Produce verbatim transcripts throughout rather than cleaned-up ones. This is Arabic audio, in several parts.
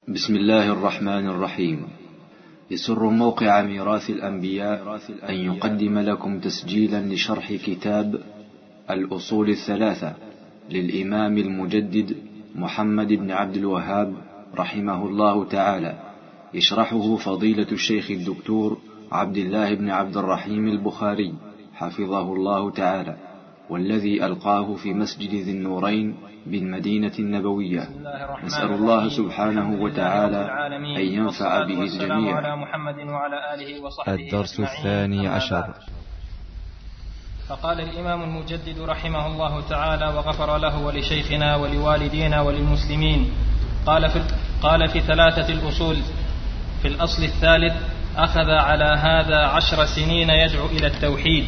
بسم الله الرحمن الرحيم. يسر موقع ميراث الأنبياء أن يقدم لكم تسجيلا لشرح كتاب الأصول الثلاثة للإمام المجدد محمد بن عبد الوهاب رحمه الله تعالى، يشرحه فضيلة الشيخ الدكتور عبد الله بن عبد الرحيم البخاري حفظه الله تعالى، والذي ألقاه في مسجد ذي النورين بالمدينة النبوية. نسأل الله سبحانه وتعالى أن ينفع به الجميع. الدرس الثاني عشر. فقال الإمام المجدد رحمه الله تعالى وغفر له ولشيخنا ولوالدينا وللمسلمين، قال في, قال في ثلاثة الأصول. في الأصل الثالث: أخذ على هذا عشر سنين يدعو إلى التوحيد،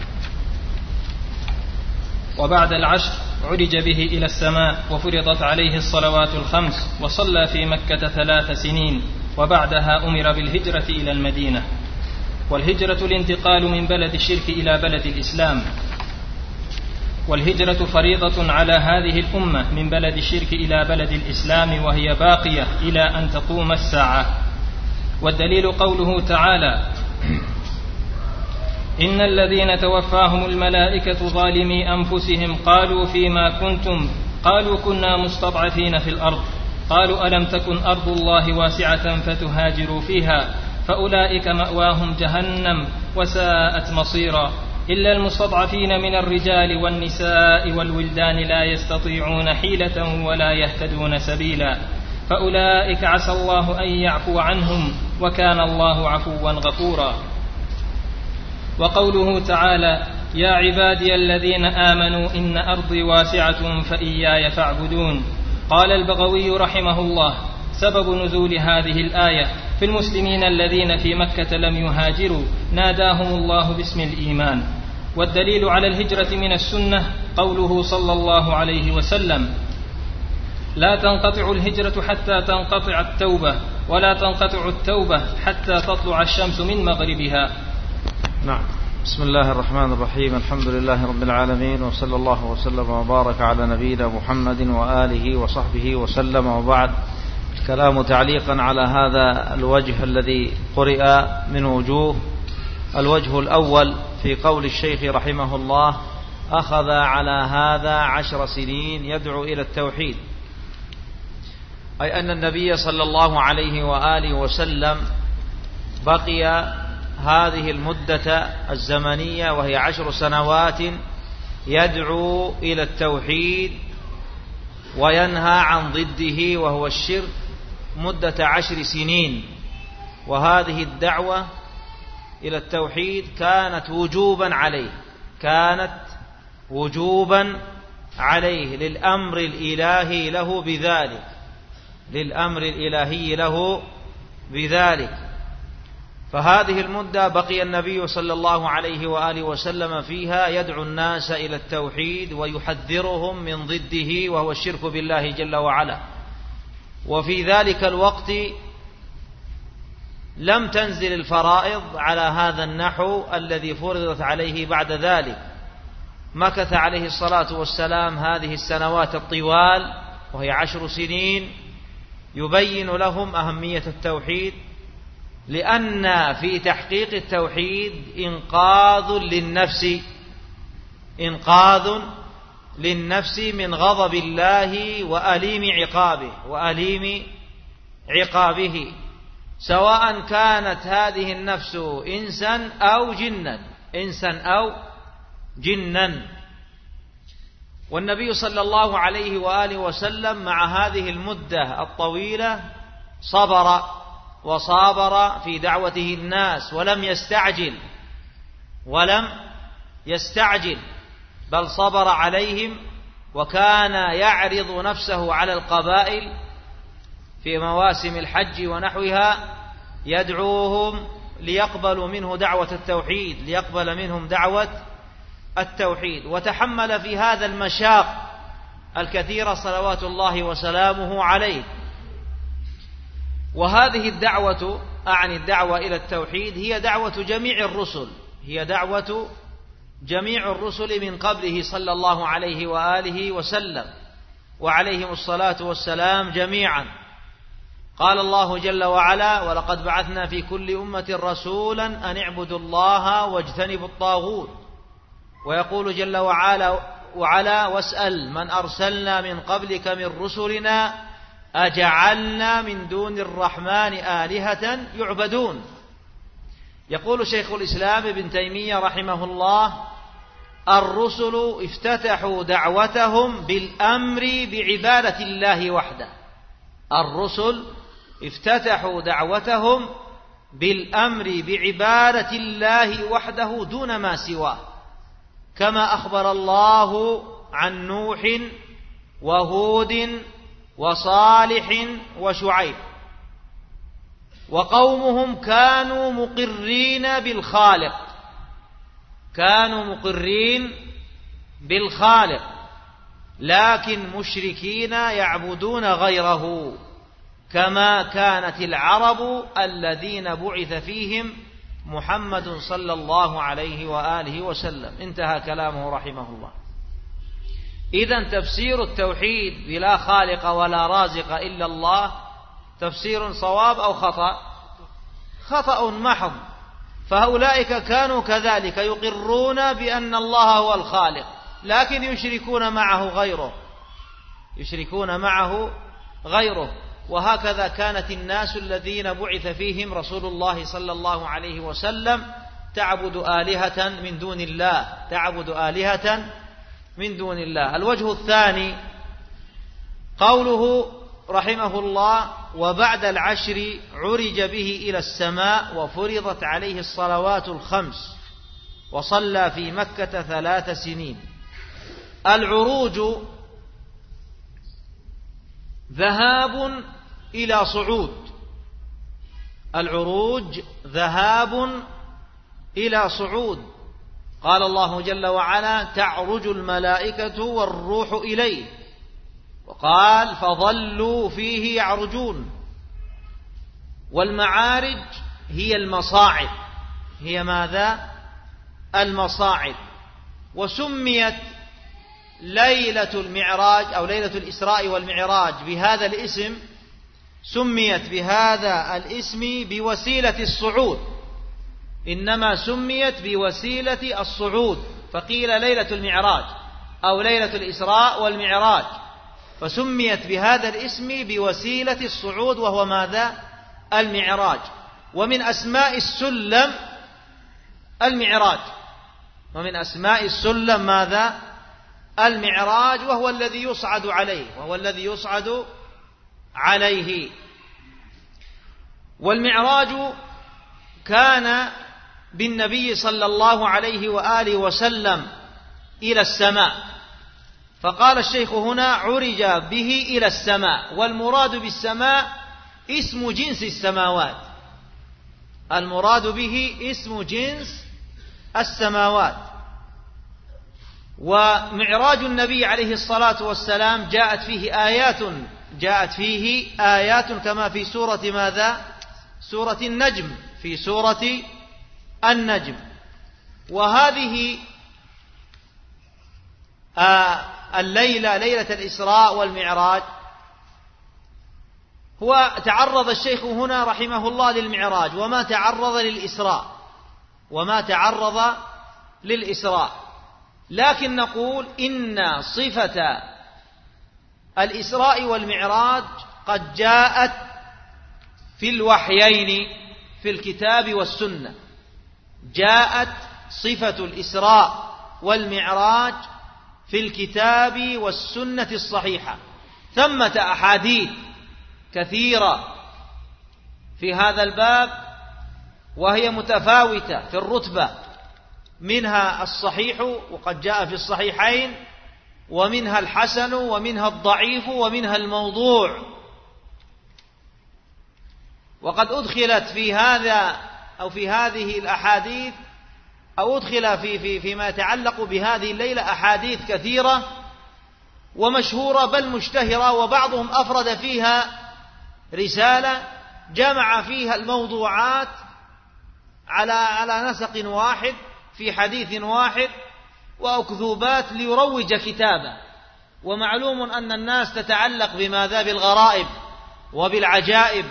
وبعد العشر عرج به إلى السماء وفرضت عليه الصلوات الخمس، وصلى في مكة ثلاث سنين، وبعدها أمر بالهجرة إلى المدينة. والهجرة الانتقال من بلد الشرك إلى بلد الإسلام، والهجرة فريضة على هذه الأمة من بلد الشرك إلى بلد الإسلام، وهي باقية إلى أن تقوم الساعة. والدليل قوله تعالى: إن الذين توفاهم الملائكة ظالمي أنفسهم قالوا فيما كنتم قالوا كنا مستضعفين في الأرض قالوا ألم تكن أرض الله واسعة فتهاجروا فيها فأولئك مأواهم جهنم وساءت مصيرا إلا المستضعفين من الرجال والنساء والولدان لا يستطيعون حيلة ولا يهتدون سبيلا فأولئك عسى الله أن يعفو عنهم وكان الله عفوا غفورا. وقوله تعالى: يا عبادي الذين آمنوا إن أرضي واسعة فإياي فاعبدون. قال البغوي رحمه الله: سبب نزول هذه الآية في المسلمين الذين في مكة لم يهاجروا ناداهم الله باسم الإيمان. والدليل على الهجرة من السنة قوله صلى الله عليه وسلم: لا تنقطع الهجرة حتى تنقطع التوبة، ولا تنقطع التوبة حتى تطلع الشمس من مغربها. نعم. بسم الله الرحمن الرحيم. الحمد لله رب العالمين، وصلى الله وسلم وبارك على نبينا محمد وآله وصحبه وسلم، وبعد. الكلام تعليقا على هذا الوجه الذي قرئ من وجوه. الوجه الأول في قول الشيخ رحمه الله: أخذ على هذا عشر سنين يدعو إلى التوحيد، أي أن النبي صلى الله عليه وآله وسلم بقي هذه المدة الزمنية وهي عشر سنوات يدعو إلى التوحيد وينهى عن ضده وهو الشرك مدة عشر سنين. وهذه الدعوة إلى التوحيد كانت وجوبا عليه كانت وجوبا عليه للأمر الإلهي له بذلك للأمر الإلهي له بذلك فهذه المدة بقي النبي صلى الله عليه وآله وسلم فيها يدعو الناس إلى التوحيد ويحذرهم من ضده وهو الشرك بالله جل وعلا. وفي ذلك الوقت لم تنزل الفرائض على هذا النحو الذي فرضت عليه بعد ذلك. مكث عليه الصلاة والسلام هذه السنوات الطوال وهي عشر سنين يبين لهم أهمية التوحيد، لأن في تحقيق التوحيد إنقاذ للنفس إنقاذ للنفس من غضب الله وأليم عقابه وأليم عقابه سواء كانت هذه النفس إنسا أو جنا إنسا أو جنا. والنبي صلى الله عليه وآله وسلم مع هذه المدة الطويلة صبر وصابر في دعوته الناس ولم يستعجل ولم يستعجل بل صبر عليهم، وكان يعرض نفسه على القبائل في مواسم الحج ونحوها يدعوهم ليقبلوا منه دعوة التوحيد ليقبل منهم دعوة التوحيد وتحمل في هذا المشاق الكثيرة صلوات الله وسلامه عليه. وهذه الدعوة أعني الدعوة إلى التوحيد هي دعوة جميع الرسل هي دعوة جميع الرسل من قبله صلى الله عليه وآله وسلم وعليهم الصلاة والسلام جميعا. قال الله جل وعلا: ولقد بعثنا في كل أمة رسولا أن اعبدوا الله واجتنبوا الطاغوت. ويقول جل وعلا وعلا: واسأل من أرسلنا من قبلك من رسلنا أجعلنا من دون الرحمن آلهة يعبدون. يقول شيخ الإسلام ابن تيمية رحمه الله: الرسل افتتحوا دعوتهم بالأمر بعبادة الله وحده. الرسل افتتحوا دعوتهم بالأمر بعبادة الله وحده دون ما سواه، كما أخبر الله عن نوح وهود وصالح وشعيب. وقومهم كانوا مقرين بالخالق، كانوا مقرين بالخالق لكن مشركين يعبدون غيره، كما كانت العرب الذين بعث فيهم محمد صلى الله عليه وآله وسلم. انتهى كلامه رحمه الله. إذن تفسير التوحيد بلا خالق ولا رازق إلا الله تفسير صواب أو خطأ؟ خطأ محض. فهؤلاء كانوا كذلك يقرون بأن الله هو الخالق، لكن يشركون معه غيره، يشركون معه غيره. وهكذا كانت الناس الذين بعث فيهم رسول الله صلى الله عليه وسلم تعبد آلهة من دون الله، تعبد آلهة من دون الله. الوجه الثاني قوله رحمه الله: وبعد العشر عرج به إلى السماء وفرضت عليه الصلوات الخمس وصلى في مكة ثلاث سنين. العروج ذهاب إلى صعود، العروج ذهاب إلى صعود. قال الله جل وعلا: تعرج الملائكة والروح إليه، وقال: فظلوا فيه يعرجون. والمعارج هي المصاعد، هي ماذا؟ المصاعد. وسميت ليلة المعراج أو ليلة الإسراء والمعراج بهذا الاسم، سميت بهذا الاسم بوسيلة الصعود، إنما سميت بوسيلة الصعود، فقيل ليلة المعراج أو ليلة الإسراء والمعراج، فسميت بهذا الاسم بوسيلة الصعود، وهو ماذا؟ المعراج. ومن أسماء السلم المعراج، ومن أسماء السلم ماذا؟ المعراج، وهو الذي يصعد عليه، وهو الذي يصعد عليه. والمعراج كان بالنبي صلى الله عليه وآله وسلم إلى السماء، فقال الشيخ هنا: عرج به إلى السماء. والمراد بالسماء اسم جنس السماوات، المراد به اسم جنس السماوات. ومعراج النبي عليه الصلاة والسلام جاءت فيه آيات، جاءت فيه آيات كما في سورة ماذا؟ سورة النجم، في سورة النجم. وهذه آه الليلة، ليلة الإسراء والمعراج، هو تعرض الشيخ هنا رحمه الله للمعراج وما تعرض للإسراء، وما تعرض للإسراء، لكن نقول إن صفة الإسراء والمعراج قد جاءت في الوحيين، في الكتاب والسنة. جاءت صفة الإسراء والمعراج في الكتاب والسنة الصحيحة. ثمة أحاديث كثيرة في هذا الباب، وهي متفاوتة في الرتبة، منها الصحيح وقد جاء في الصحيحين، ومنها الحسن، ومنها الضعيف، ومنها الموضوع. وقد أدخلت في هذا أو في هذه الأحاديث أو أدخل في في فيما يتعلق بهذه الليلة أحاديث كثيرة ومشهورة بل مشتهرة، وبعضهم أفرد فيها رسالة جمع فيها الموضوعات على على نسق واحد في حديث واحد وأكذوبات ليروج كتابه. ومعلوم أن الناس تتعلق بماذا؟ بالغرائب، وبالعجائب،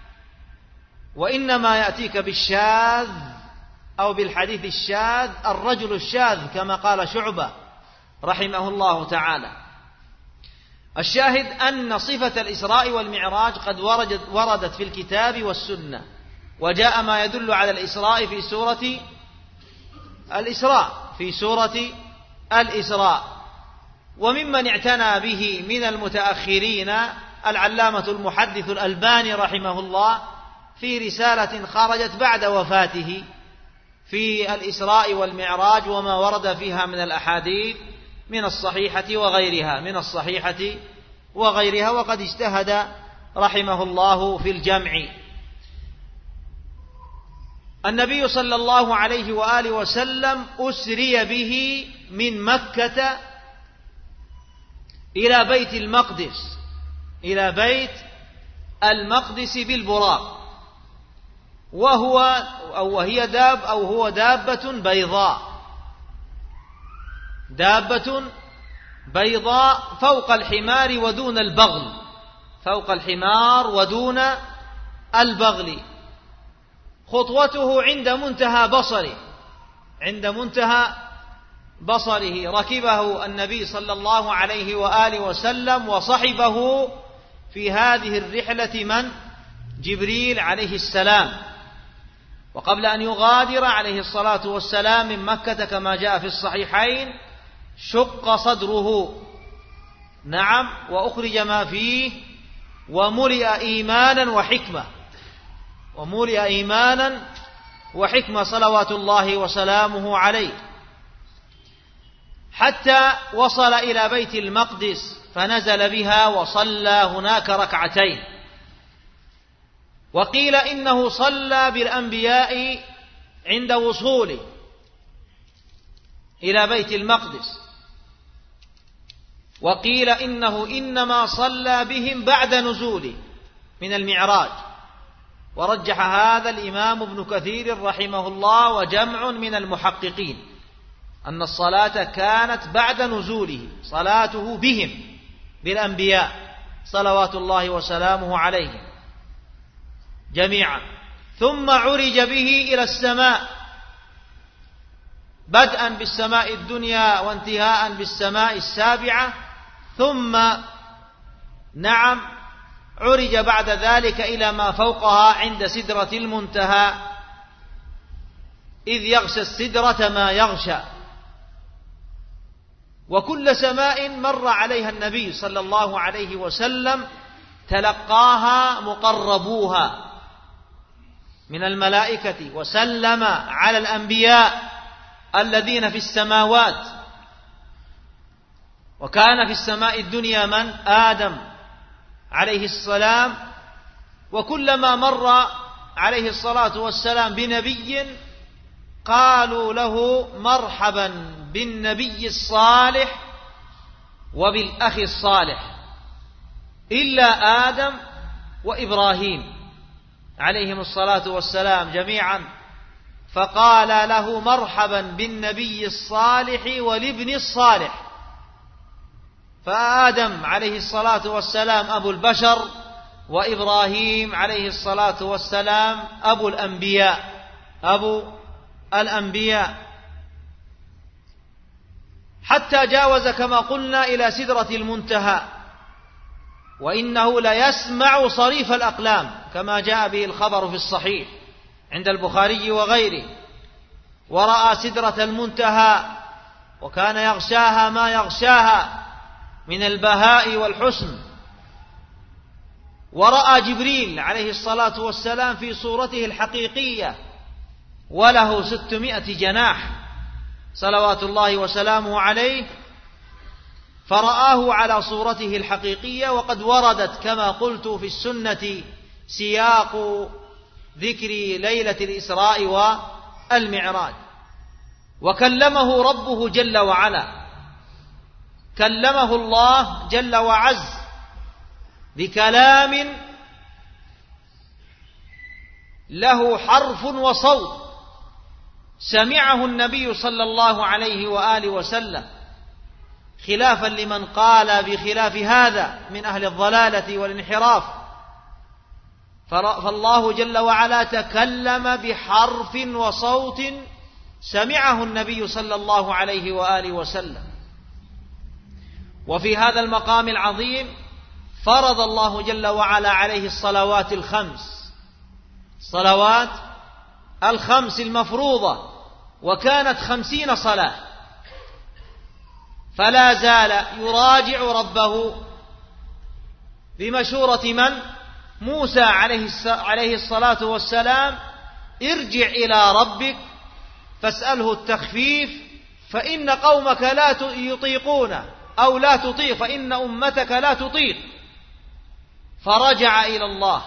وإنما يأتيك بالشاذ أو بالحديث الشاذ الرجل الشاذ كما قال شعبة رحمه الله تعالى. الشاهد أن صفة الإسراء والمعراج قد وردت, وردت في الكتاب والسنة، وجاء ما يدل على الإسراء في سورة الإسراء في سورة الإسراء. وممن اعتنى به من المتأخرين العلامة المحدث الألباني رحمه الله في رسالة خرجت بعد وفاته في الإسراء والمعراج وما ورد فيها من الأحاديث من الصحيحة وغيرها من الصحيحة وغيرها وقد اجتهد رحمه الله في الجمع. النبي صلى الله عليه وآله وسلم أسري به من مكة إلى بيت المقدس إلى بيت المقدس بالبراق، وهو أو وهي داب أو هو دابة بيضاء دابة بيضاء فوق الحمار ودون البغل فوق الحمار ودون البغل. خطوته عند منتهى بصره عند منتهى بصره ركبه النبي صلى الله عليه وآله وسلم وصحبه في هذه الرحلة من؟ جبريل عليه السلام. وقبل أن يغادر عليه الصلاة والسلام من مكة كما جاء في الصحيحين شق صدره، نعم، وأخرج ما فيه وملئ إيمانا وحكمة وملئ إيمانا وحكمة صلوات الله وسلامه عليه، حتى وصل إلى بيت المقدس فنزل بها وصلى هناك ركعتين. وقيل إنه صلى بالأنبياء عند وصوله إلى بيت المقدس، وقيل إنه إنما صلى بهم بعد نزوله من المعراج. ورجح هذا الإمام ابن كثير رحمه الله وجمع من المحققين أن الصلاة كانت بعد نزوله، صلاته بهم بالأنبياء صلوات الله وسلامه عليهم جميعا. ثم عرج به إلى السماء، بدءا بالسماء الدنيا وانتهاء بالسماء السابعة، ثم نعم عرج بعد ذلك إلى ما فوقها عند سدرة المنتهى، إذ يغشى السدرة ما يغشى. وكل سماء مر عليها النبي صلى الله عليه وسلم تلقاها مقربوها من الملائكة وسلم على الأنبياء الذين في السماوات. وكان في السماء الدنيا من؟ آدم عليه السلام. وكلما مر عليه الصلاة والسلام بنبي قالوا له مرحبا بالنبي الصالح وبالأخ الصالح، إلا آدم وإبراهيم عليهم الصلاة والسلام جميعا، فقال له مرحبا بالنبي الصالح والابن الصالح. فآدم عليه الصلاة والسلام أبو البشر، وإبراهيم عليه الصلاة والسلام أبو الأنبياء أبو الأنبياء حتى جاوز كما قلنا إلى سدرة المنتهى، وإنه ليسمع صريف الأقلام كما جاء به الخبر في الصحيح عند البخاري وغيره. ورأى سدرة المنتهى وكان يغشاها ما يغشاها من البهاء والحسن. ورأى جبريل عليه الصلاة والسلام في صورته الحقيقية وله ستمائة جناح صلوات الله وسلامه عليه، فرآه على صورته الحقيقية. وقد وردت كما قلت في السنة سياق ذكر ليلة الإسراء والمعراج. وكلمه ربه جل وعلا، كلمه الله جل وعز بكلام له حرف وصوت سمعه النبي صلى الله عليه وآله وسلم، خلافا لمن قال بخلاف هذا من أهل الضلالة والانحراف فالله جل وعلا تكلم بحرف وصوت سمعه النبي صلى الله عليه وآله وسلم. وفي هذا المقام العظيم فرض الله جل وعلا عليه الصلوات الخمس، الصلوات الخمس المفروضة، وكانت خمسين صلاة، فلا زال يراجع ربه بمشورة من؟ موسى عليه الصلاة والسلام: ارجع إلى ربك فاسأله التخفيف فإن قومك لا يطيقون أو لا تطيق، فإن أمتك لا تطيق. فرجع إلى الله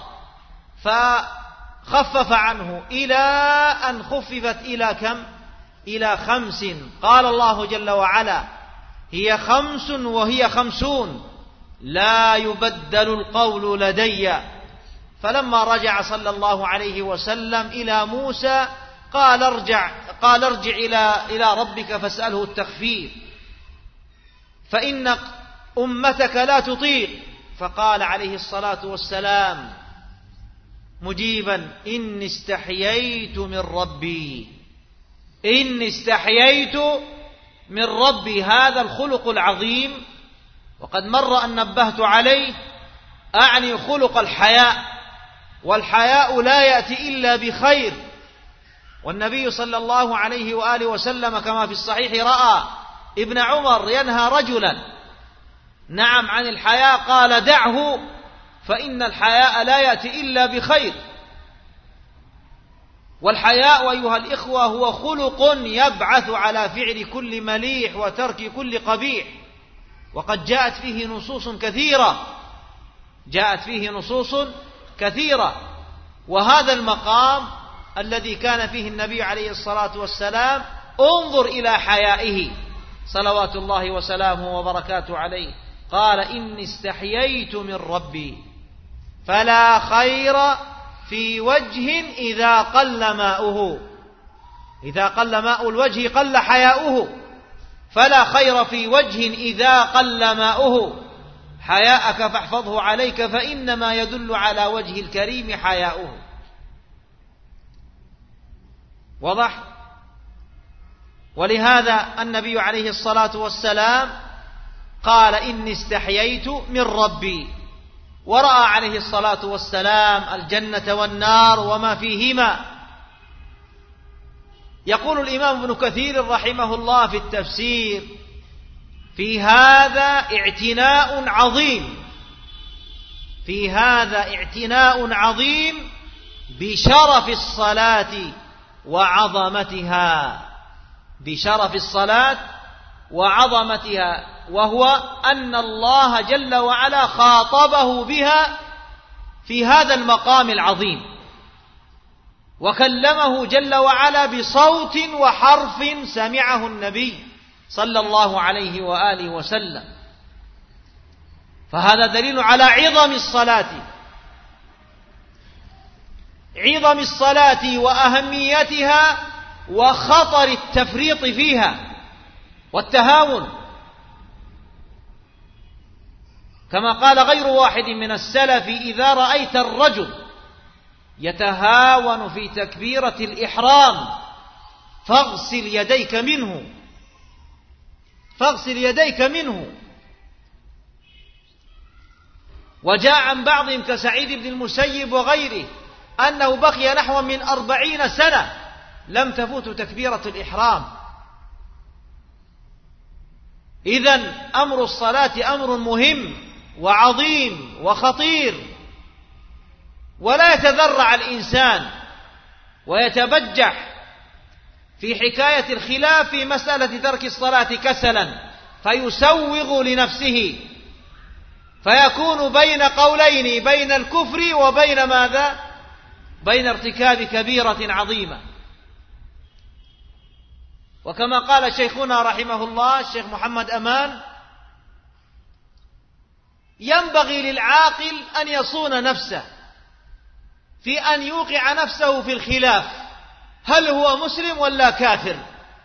فخفف عنه إلى أن خففت إلى كم؟ إلى خمس. قال الله جل وعلا: هي خمس وهي خمسون لا يبدل القول لدي. فلما رجع صلى الله عليه وسلم إلى موسى قال ارجع قال ارجع إلى إلى ربك فاسأله التخفيف فإن أمتك لا تطيق. فقال عليه الصلاة والسلام مجيبا: إني استحييت من ربي، إني استحييت من ربي. هذا الخلق العظيم، وقد مر أن نبهت عليه، أعني خلق الحياء، والحياء لا يأتي إلا بخير. والنبي صلى الله عليه وآله وسلم كما في الصحيح رأى ابن عمر ينهى رجلا نعم عن الحياء، قال: دعه فإن الحياء لا يأتي إلا بخير. والحياء أيها الإخوة هو خلق يبعث على فعل كل مليح وترك كل قبيح، وقد جاءت فيه نصوص كثيرة جاءت فيه نصوص كثيرة. وهذا المقام الذي كان فيه النبي عليه الصلاة والسلام، انظر إلى حيائه صلوات الله وسلامه وبركاته عليه. قال: إني استحييت من ربي فلا خير في وجه إذا قل ماؤه. إذا قل ماء الوجه قل حياؤه، فلا خير في وجه إذا قل ماؤه. حياءك فاحفظه عليك فإنما يدل على وجه الكريم حياؤه. وضح؟ ولهذا النبي عليه الصلاة والسلام قال: إني استحييت من ربي، ورأى عليه الصلاة والسلام الجنة والنار وما فيهما. يقول الإمام ابن كثير رحمه الله في التفسير: في هذا اعتناء عظيم في هذا اعتناء عظيم بشرف الصلاة وعظمتها بشرف الصلاة وعظمتها وهو أن الله جل وعلا خاطبه بها في هذا المقام العظيم، وكلمه جل وعلا بصوت وحرف سمعه النبي صلى الله عليه وآله وسلم. فهذا دليل على عظم الصلاة عظم الصلاة وأهميتها وخطر التفريط فيها والتهاون، كما قال غير واحد من السلف: إذا رأيت الرجل يتهاون في تكبيرة الإحرام فاغسل يديك منه فاغسل يديك منه. وجاء عن بعضهم كسعيد بن المسيب وغيره أنه بقي نحو من أربعين سنة لم تفوت تكبيرة الإحرام. إذن أمر الصلاة أمر مهم وعظيم وخطير، ولا يتذرع الإنسان ويتبجح في حكاية الخلاف في مسألة ترك الصلاة كسلا فيسوغ لنفسه، فيكون بين قولين، بين الكفر وبين ماذا؟ بين ارتكاب كبيرة عظيمة. وكما قال شيخنا رحمه الله الشيخ محمد أمان: ينبغي للعاقل أن يصون نفسه في أن يوقع نفسه في الخلاف، هل هو مسلم ولا كافر؟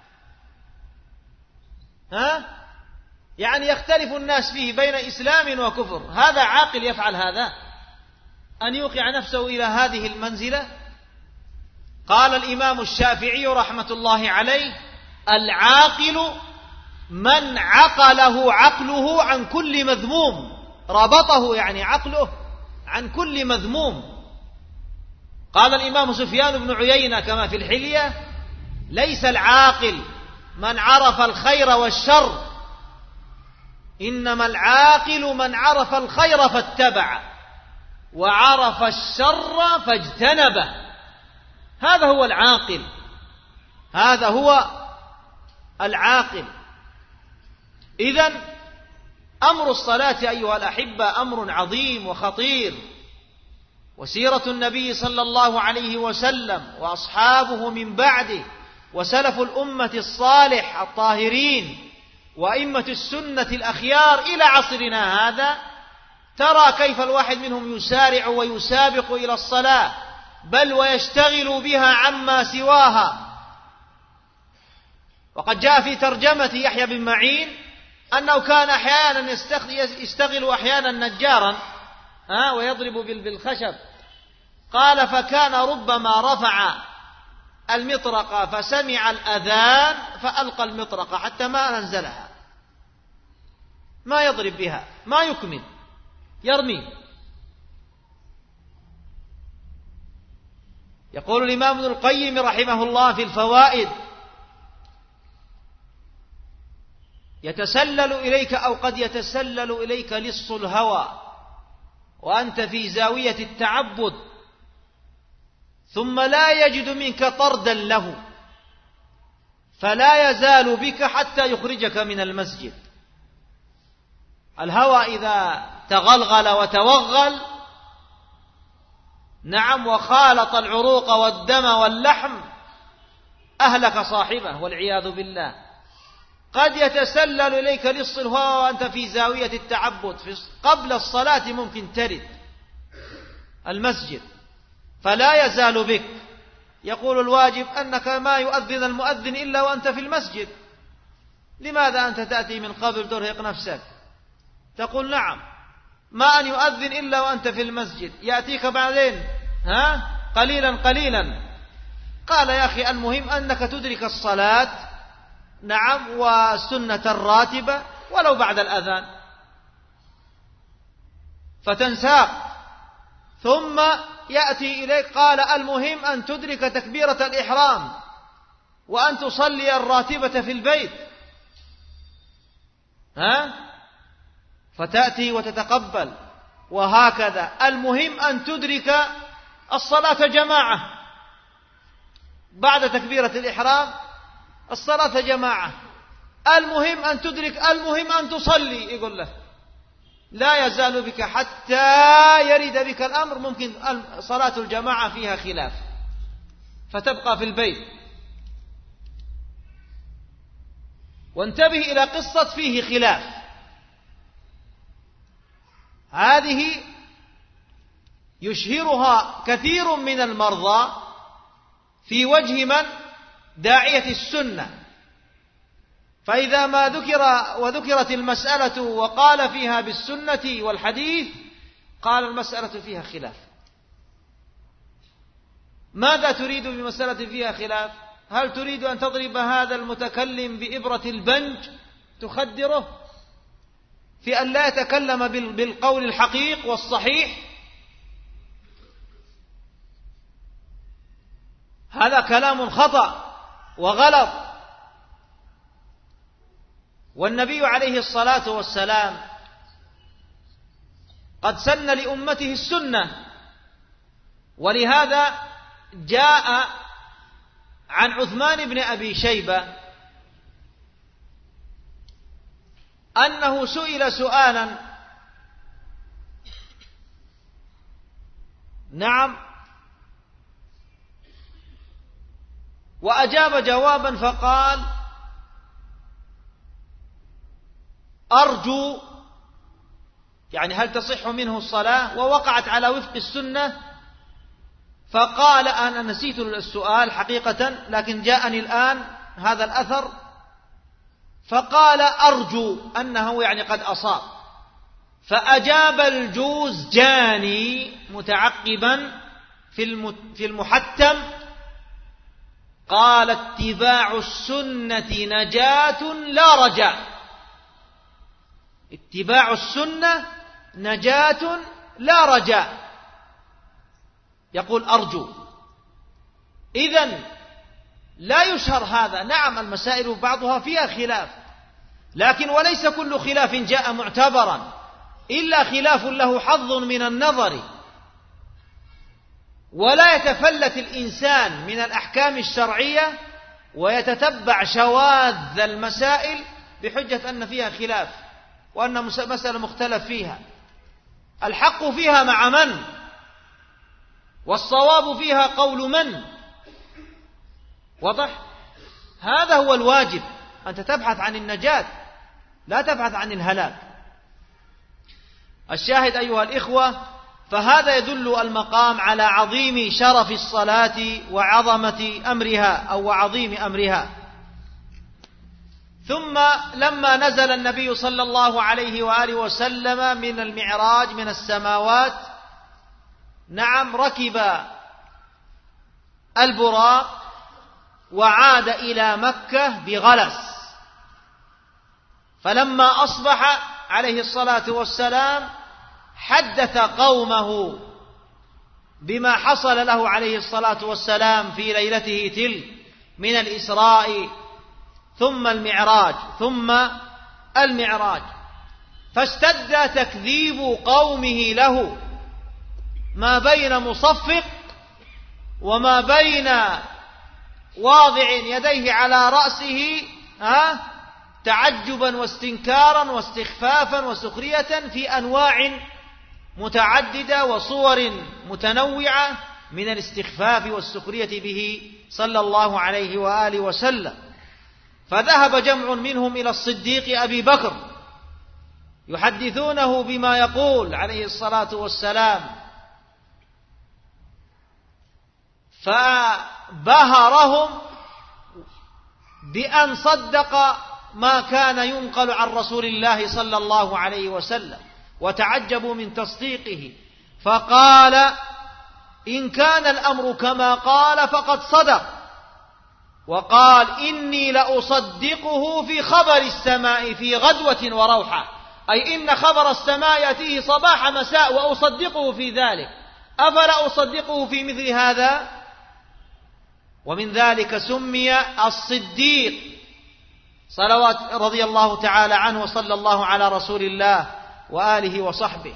ها؟ يعني يختلف الناس فيه بين إسلام وكفر، هذا عاقل يفعل هذا؟ أن يوقع نفسه إلى هذه المنزلة؟ قال الإمام الشافعي رحمة الله عليه: العاقل من عقله عقله عن كل مذموم، ربطه يعني عقله عن كل مذموم. قال الإمام سفيان بن عيينة كما في الحلية: ليس العاقل من عرف الخير والشر، إنما العاقل من عرف الخير فاتبع وعرف الشر فاجتنبه. هذا هو العاقل، هذا هو العاقل. إذن أمر الصلاة أيها الأحبة أمر عظيم وخطير، وسيرة النبي صلى الله عليه وسلم وأصحابه من بعده وسلف الأمة الصالح الطاهرين وأئمة السنة الأخيار إلى عصرنا هذا، ترى كيف الواحد منهم يسارع ويسابق إلى الصلاة، بل ويشتغل بها عما سواها. وقد جاء في ترجمة يحيى بن معين أنه كان أحيانا يشتغل أحيانا نجارا ويضرب بالخشب. قال: فكان ربما رفع المطرقة فسمع الأذان فألقى المطرقة حتى ما أنزلها، ما يضرب بها، ما يكمل، يرمي. يقول الإمام ابن القيم رحمه الله في الفوائد: يتسلل إليك أو قد يتسلل إليك لص الهوى وأنت في زاوية التعبد، ثم لا يجد منك طردا له، فلا يزال بك حتى يخرجك من المسجد. الهوى إذا تغلغل وتوغل، نعم، وخالط العروق والدم واللحم، أهلك صاحبه والعياذ بالله. قد يتسلل إليك لص الهوى وأنت في زاوية التعبد، قبل الصلاة ممكن ترد المسجد، فلا يزال بك. يقول الواجب أنك ما يؤذن المؤذن إلا وأنت في المسجد، لماذا أنت تأتي من قبل ترهق نفسك؟ تقول: نعم، ما أن يؤذن إلا وأنت في المسجد، يأتيك بعدين ها قليلا قليلا. قال: يا أخي المهم أنك تدرك الصلاة، نعم، والسنة الراتبة ولو بعد الأذان، فتنساق ثم يأتي إليك. قال: المهم أن تدرك تكبيرة الإحرام وأن تصلي الراتبة في البيت، ها، فتأتي وتتقبل، وهكذا. المهم أن تدرك الصلاة جماعة بعد تكبيرة الإحرام، الصلاة جماعة. المهم أن تدرك، المهم أن تصلي. يقول له: لا يزال بك حتى يرد بك الأمر، ممكن صلاة الجماعة فيها خلاف فتبقى في البيت. وانتبه إلى قصة فيه خلاف، هذه يشهرها كثير من المرضى في وجه من؟ داعية السنة. فإذا ما ذكر وذكرت المسألة وقال فيها بالسنة والحديث، قال المسألة فيها خلاف. ماذا تريد بمسألة فيها خلاف؟ هل تريد أن تضرب هذا المتكلم بإبرة البنج تخدره في أن لا يتكلم بالقول الحقيق والصحيح؟ هذا كلام خطأ وغلط. والنبي عليه الصلاة والسلام قد سن لأمته السنة، ولهذا جاء عن عثمان بن أبي شيبة أنه سئل سؤالا، نعم، وأجاب جوابا فقال: أرجو، يعني هل تصح منه الصلاة؟ ووقعت على وفق السنة. فقال: أنا نسيت السؤال حقيقة، لكن جاءني الآن هذا الأثر. فقال: أرجو، أنه يعني قد أصاب. فأجاب الجوزجاني متعقبا في المحتم قال: اتباع السنة نجاة لا رجاء. اتباع السنة نجاة لا رجاء. يقول: أرجو. إذن لا يشهر هذا. نعم المسائل بعضها فيها خلاف، لكن وليس كل خلاف جاء معتبرا إلا خلاف له حظ من النظر، ولا يتفلت الإنسان من الأحكام الشرعية ويتتبع شواذ المسائل بحجة أن فيها خلاف وأن مسألة مختلف فيها. الحق فيها مع من؟ والصواب فيها قول من؟ واضح؟ هذا هو الواجب، أنت تبحث عن النجاة لا تبحث عن الهلاك. الشاهد أيها الإخوة، فهذا يدل المقام على عظيم شرف الصلاة وعظمة أمرها أو عظيم أمرها. ثم لما نزل النبي صلى الله عليه وآله وسلم من المعراج من السماوات، نعم ركب البراق وعاد إلى مكة بغلس. فلما أصبح عليه الصلاة والسلام حدث قومه بما حصل له عليه الصلاة والسلام في ليلته تلك من الإسراء ثم المعراج ثم المعراج، فاشتد تكذيب قومه له ما بين مصفق وما بين واضع يديه على رأسه ها تعجبا واستنكارا واستخفافا وسخرية في أنواع متعددة وصور متنوعة من الاستخفاف والسخرية به صلى الله عليه وآله وسلم. فذهب جمع منهم إلى الصديق أبي بكر يحدثونه بما يقول عليه الصلاة والسلام، فبهرهم بأن صدق ما كان ينقل عن رسول الله صلى الله عليه وسلم، وتعجبوا من تصديقه. فقال: إن كان الأمر كما قال فقد صدق. وقال: إني لأصدقه في خبر السماء في غدوة وروحة، أي إن خبر السماء يأتيه صباح مساء وأصدقه في ذلك، أفلا أصدقه في مثل هذا؟ ومن ذلك سمي الصديق صلوات رضي الله تعالى عنه وصلى الله على رسول الله وآله وصحبه.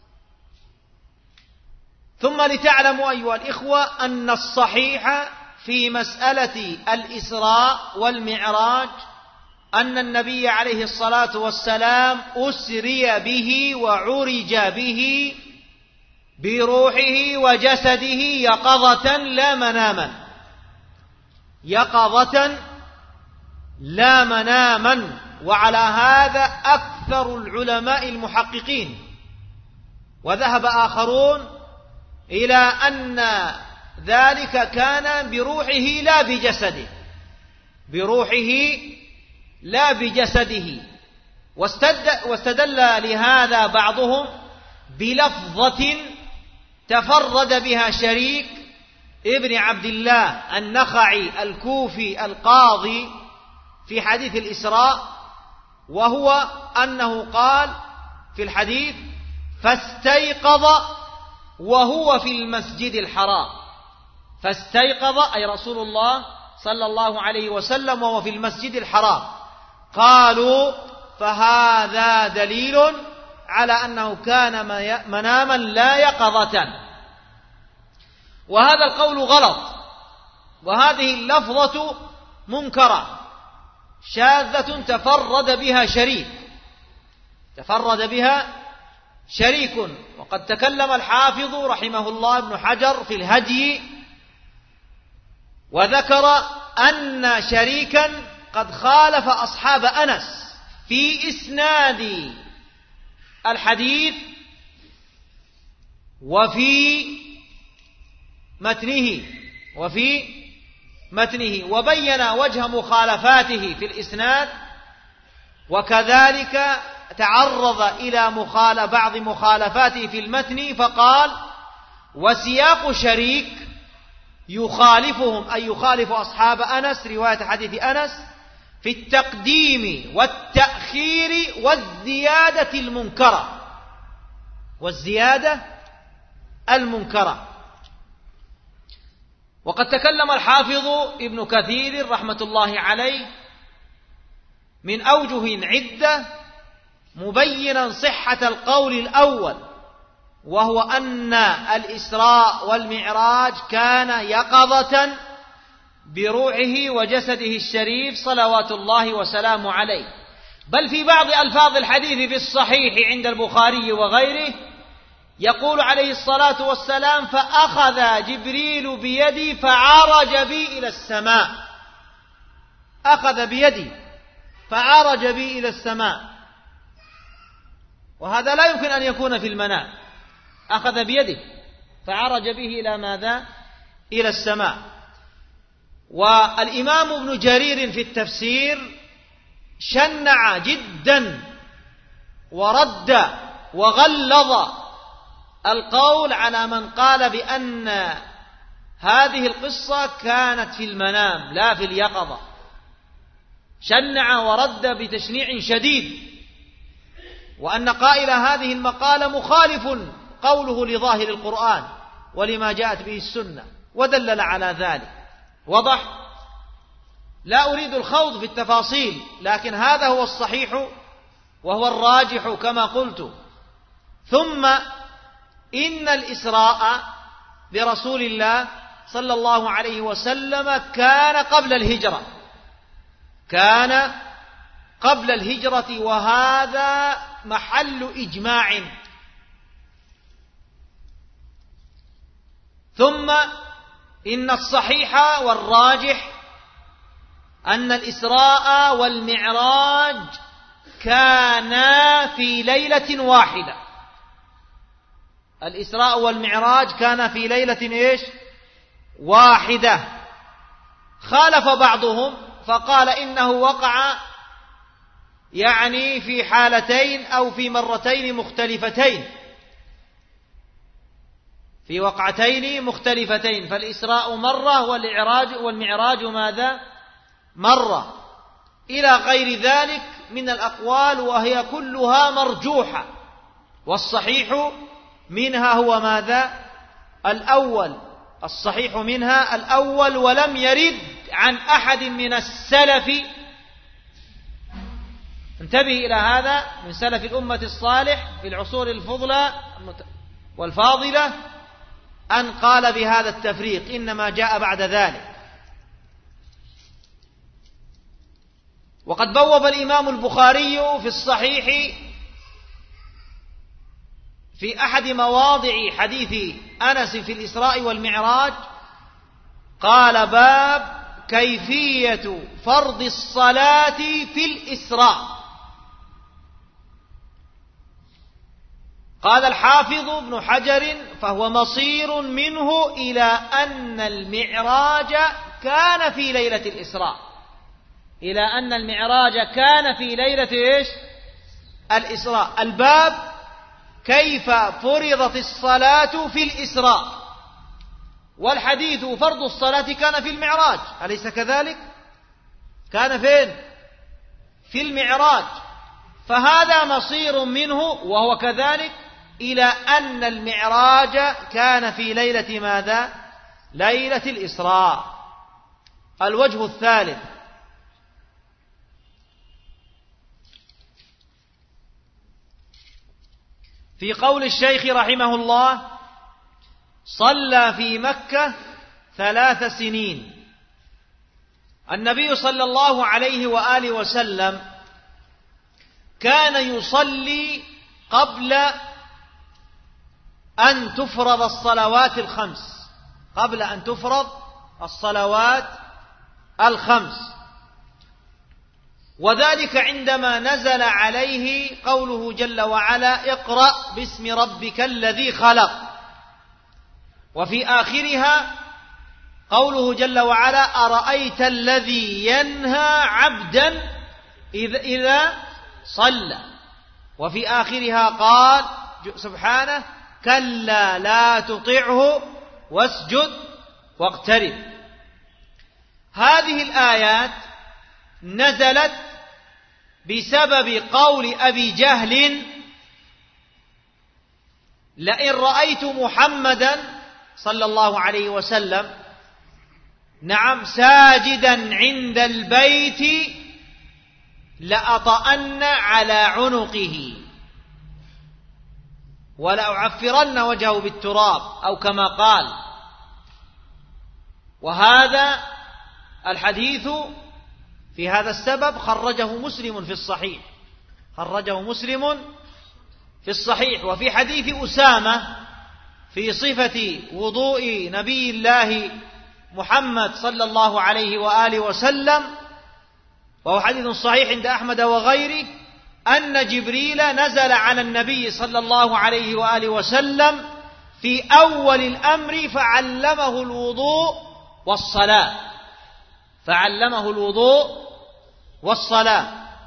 ثم لتعلموا أيها الإخوة أن الصحيح في مسألة الإسراء والمعراج أن النبي عليه الصلاة والسلام أسري به وعرج به بروحه وجسده يقظة لا مناما، يقظة لا مناما. وعلى هذا أكثر العلماء المحققين، وذهب آخرون إلى أن ذلك كان بروحه لا بجسده، بروحه لا بجسده. واستدل لهذا بعضهم بلفظة تفرد بها شريك ابن عبد الله النخعي الكوفي القاضي في حديث الإسراء، وهو أنه قال في الحديث: فاستيقظ وهو في المسجد الحرام. فاستيقظ أي رسول الله صلى الله عليه وسلم وهو في المسجد الحرام. قالوا: فهذا دليل على أنه كان مناما لا يقظة. وهذا القول غلط، وهذه اللفظة منكرة شاذة تفرد بها شريك، تفرد بها شريك. وقد تكلم الحافظ رحمه الله ابن حجر في الهدي وذكر أن شريكا قد خالف أصحاب أنس في إسناد الحديث وفي متنه وفي متنه وبين وجه مخالفاته في الإسناد، وكذلك تعرض إلى مخال بعض مخالفاته في المتن فقال: وسياق شريك يخالفهم، أي يخالف أصحاب أنس رواية حديث أنس في التقديم والتأخير والزيادة المنكرة والزيادة المنكرة. وقد تكلم الحافظ ابن كثير رحمة الله عليه من أوجه عدة مبينا صحة القول الأول، وهو أن الإسراء والمعراج كان يقظة بروحه وجسده الشريف صلوات الله وسلامه عليه. بل في بعض ألفاظ الحديث في الصحيح عند البخاري وغيره يقول عليه الصلاة والسلام: فأخذ جبريل بيدي فعرج بي إلى السماء. أخذ بيدي فعرج بي إلى السماء، وهذا لا يمكن أن يكون في المنام. أخذ بيده فعرج به إلى ماذا؟ إلى السماء. والإمام ابن جرير في التفسير شنع جدا ورد وغلظ القول على من قال بأن هذه القصة كانت في المنام لا في اليقظة. شنع ورد بتشنيع شديد، وأن قائل هذه المقالة مخالف قوله لظاهر القرآن ولما جاءت به السنة، ودلل على ذلك. وضح؟ لا أريد الخوض في التفاصيل، لكن هذا هو الصحيح وهو الراجح كما قلت. ثم إن الإسراء برسول الله صلى الله عليه وسلم كان قبل الهجرة، كان قبل الهجرة، وهذا محل إجماع. ثم إن الصحيح والراجح أن الإسراء والمعراج كانا في ليلة واحدة. الإسراء والمعراج كان في ليلة إيش؟ واحدة. خالف بعضهم فقال إنه وقع يعني في حالتين أو في مرتين مختلفتين، في وقعتين مختلفتين، فالإسراء مرة والإعراج والمعراج ماذا؟ مرة، إلى غير ذلك من الأقوال، وهي كلها مرجوحة. والصحيح منها هو ماذا؟ الأول. الصحيح منها الأول، ولم يرد عن أحد من السلف، انتبه إلى هذا، من سلف الأمة الصالح في العصور الفضلى والفاضلة، أن قال بهذا التفريق، إنما جاء بعد ذلك. وقد بوب الإمام البخاري في الصحيح في أحد مواضع حديث أنس في الإسراء والمعراج، قال: باب كيفية فرض الصلاة في الإسراء. قال الحافظ ابن حجر: فهو مصير منه إلى أن المعراج كان في ليلة الإسراء، إلى أن المعراج كان في ليلة إيش؟ الإسراء. الباب كيف فرضت الصلاة في الإسراء، والحديث فرض الصلاة كان في المعراج، أليس كذلك؟ كان فين؟ في المعراج. فهذا مصير منه وهو كذلك إلى أن المعراج كان في ليلة ماذا؟ ليلة الإسراء. الوجه الثالث: في قول الشيخ رحمه الله: صلى في مكة ثلاث سنين. النبي صلى الله عليه وآله وسلم كان يصلي قبل أن تفرض الصلوات الخمس، قبل أن تفرض الصلوات الخمس، وذلك عندما نزل عليه قوله جل وعلا: اقرأ باسم ربك الذي خلق، وفي آخرها قوله جل وعلا: أرأيت الذي ينهى عبدا إذا, إذا صلى. وفي آخرها قال سبحانه: كلا لا تطعه واسجد واقترب. هذه الآيات نزلت بسبب قول أبي جهل: لئن رأيت محمدا صلى الله عليه وسلم نعم ساجدا عند البيت لأطأن على عنقه ولأعفرن وجهه بالتراب، أو كما قال. وهذا الحديث في هذا السبب خرجه مسلم في الصحيح، خرجه مسلم في الصحيح. وفي حديث أسامة في صفة وضوء نبي الله محمد صلى الله عليه وآله وسلم، وهو حديث صحيح عند أحمد وغيره، أن جبريل نزل على النبي صلى الله عليه وآله وسلم في أول الأمر فعلمه الوضوء والصلاة، فعلمه الوضوء والصلاة.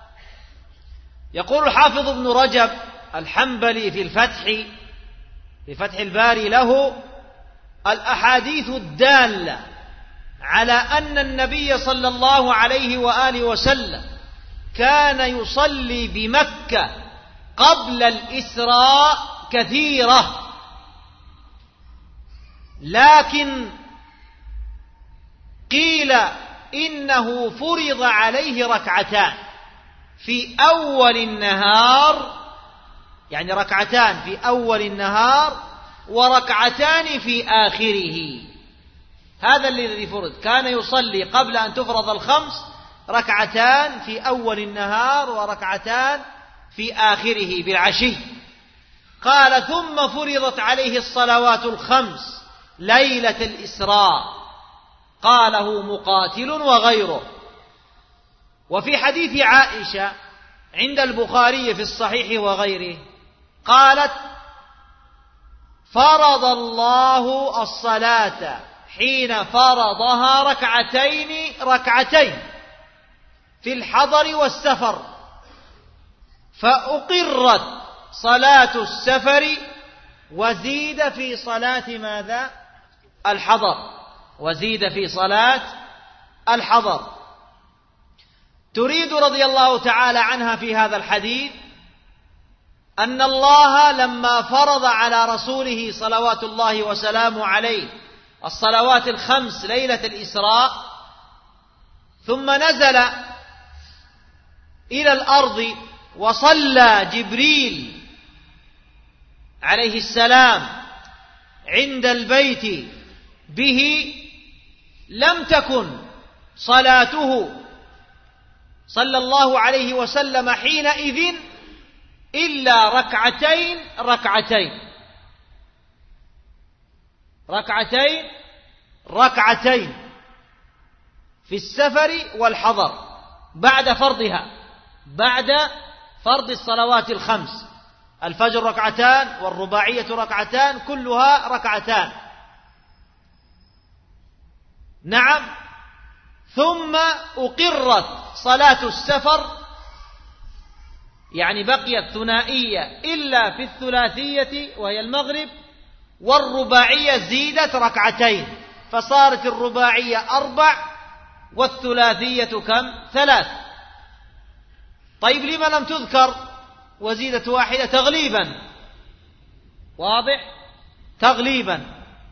يقول الحافظ ابن رجب الحنبلي في الفتح في فتح الباري له: الأحاديث الدالة على أن النبي صلى الله عليه وآله وسلم كان يصلي بمكة قبل الإسراء كثيرة، لكن قيل إنه فرض عليه ركعتان في أول النهار، يعني ركعتان في أول النهار وركعتان في آخره. هذا الذي فرض، كان يصلي قبل أن تفرض الخمس ركعتان في أول النهار وركعتان في آخره بالعشي. قال: ثم فرضت عليه الصلوات الخمس ليلة الإسراء، قاله مقاتل وغيره. وفي حديث عائشة عند البخاري في الصحيح وغيره قالت: فرض الله الصلاة حين فرضها ركعتين ركعتين في الحضر والسفر، فأقرت صلاة السفر وزيد في صلاة ماذا؟ الحضر، وزيد في صلاة الحضر. تريد رضي الله تعالى عنها في هذا الحديث أن الله لما فرض على رسوله صلوات الله وسلامه عليه الصلوات الخمس ليلة الإسراء، ثم نزل إلى الأرض وصلى جبريل عليه السلام عند البيت به، لم تكن صلاته صلى الله عليه وسلم حينئذ إلا ركعتين ركعتين ركعتين ركعتين في السفر والحضر بعد فرضها، بعد فرض الصلوات الخمس، الفجر ركعتان والرباعية ركعتان، كلها ركعتان. نعم. ثم أقرت صلاة السفر، يعني بقيت ثنائية إلا في الثلاثية وهي المغرب، والرباعية زيدت ركعتين، فصارت الرباعية أربع والثلاثية كم؟ ثلاث. طيب لما لم تذكر وزيدت واحدة؟ تغليبا، واضح؟ تغليبا.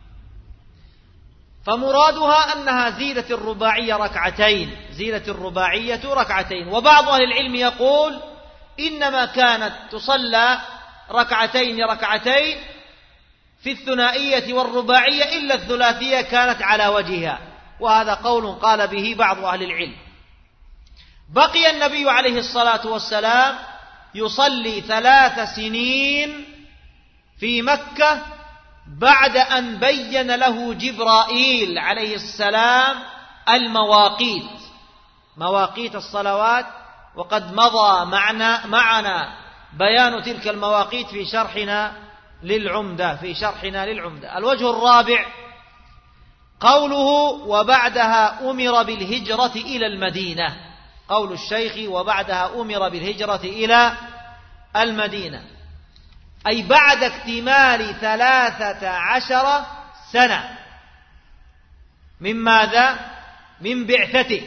فمرادها أنها زيدت الرباعية ركعتين، زيدت الرباعية ركعتين. وبعض أهل العلم يقول إنما كانت تصلى ركعتين ركعتين في الثنائية والرباعية، إلا الثلاثية كانت على وجهها، وهذا قول قال به بعض أهل العلم. بقي النبي عليه الصلاة والسلام يصلي ثلاث سنين في مكة بعد أن بين له جبرائيل عليه السلام المواقيت، مواقيت الصلوات، وقد مضى معنا معنا بيان تلك المواقيت في شرحنا للعمدة في شرحنا للعمدة. الوجه الرابع قوله: وبعدها أمر بالهجرة إلى المدينة. قول الشيخ: وبعدها أمر بالهجرة إلى المدينة، أي بعد اكتمال ثلاثة عشر سنة من ماذا؟ من بعثته.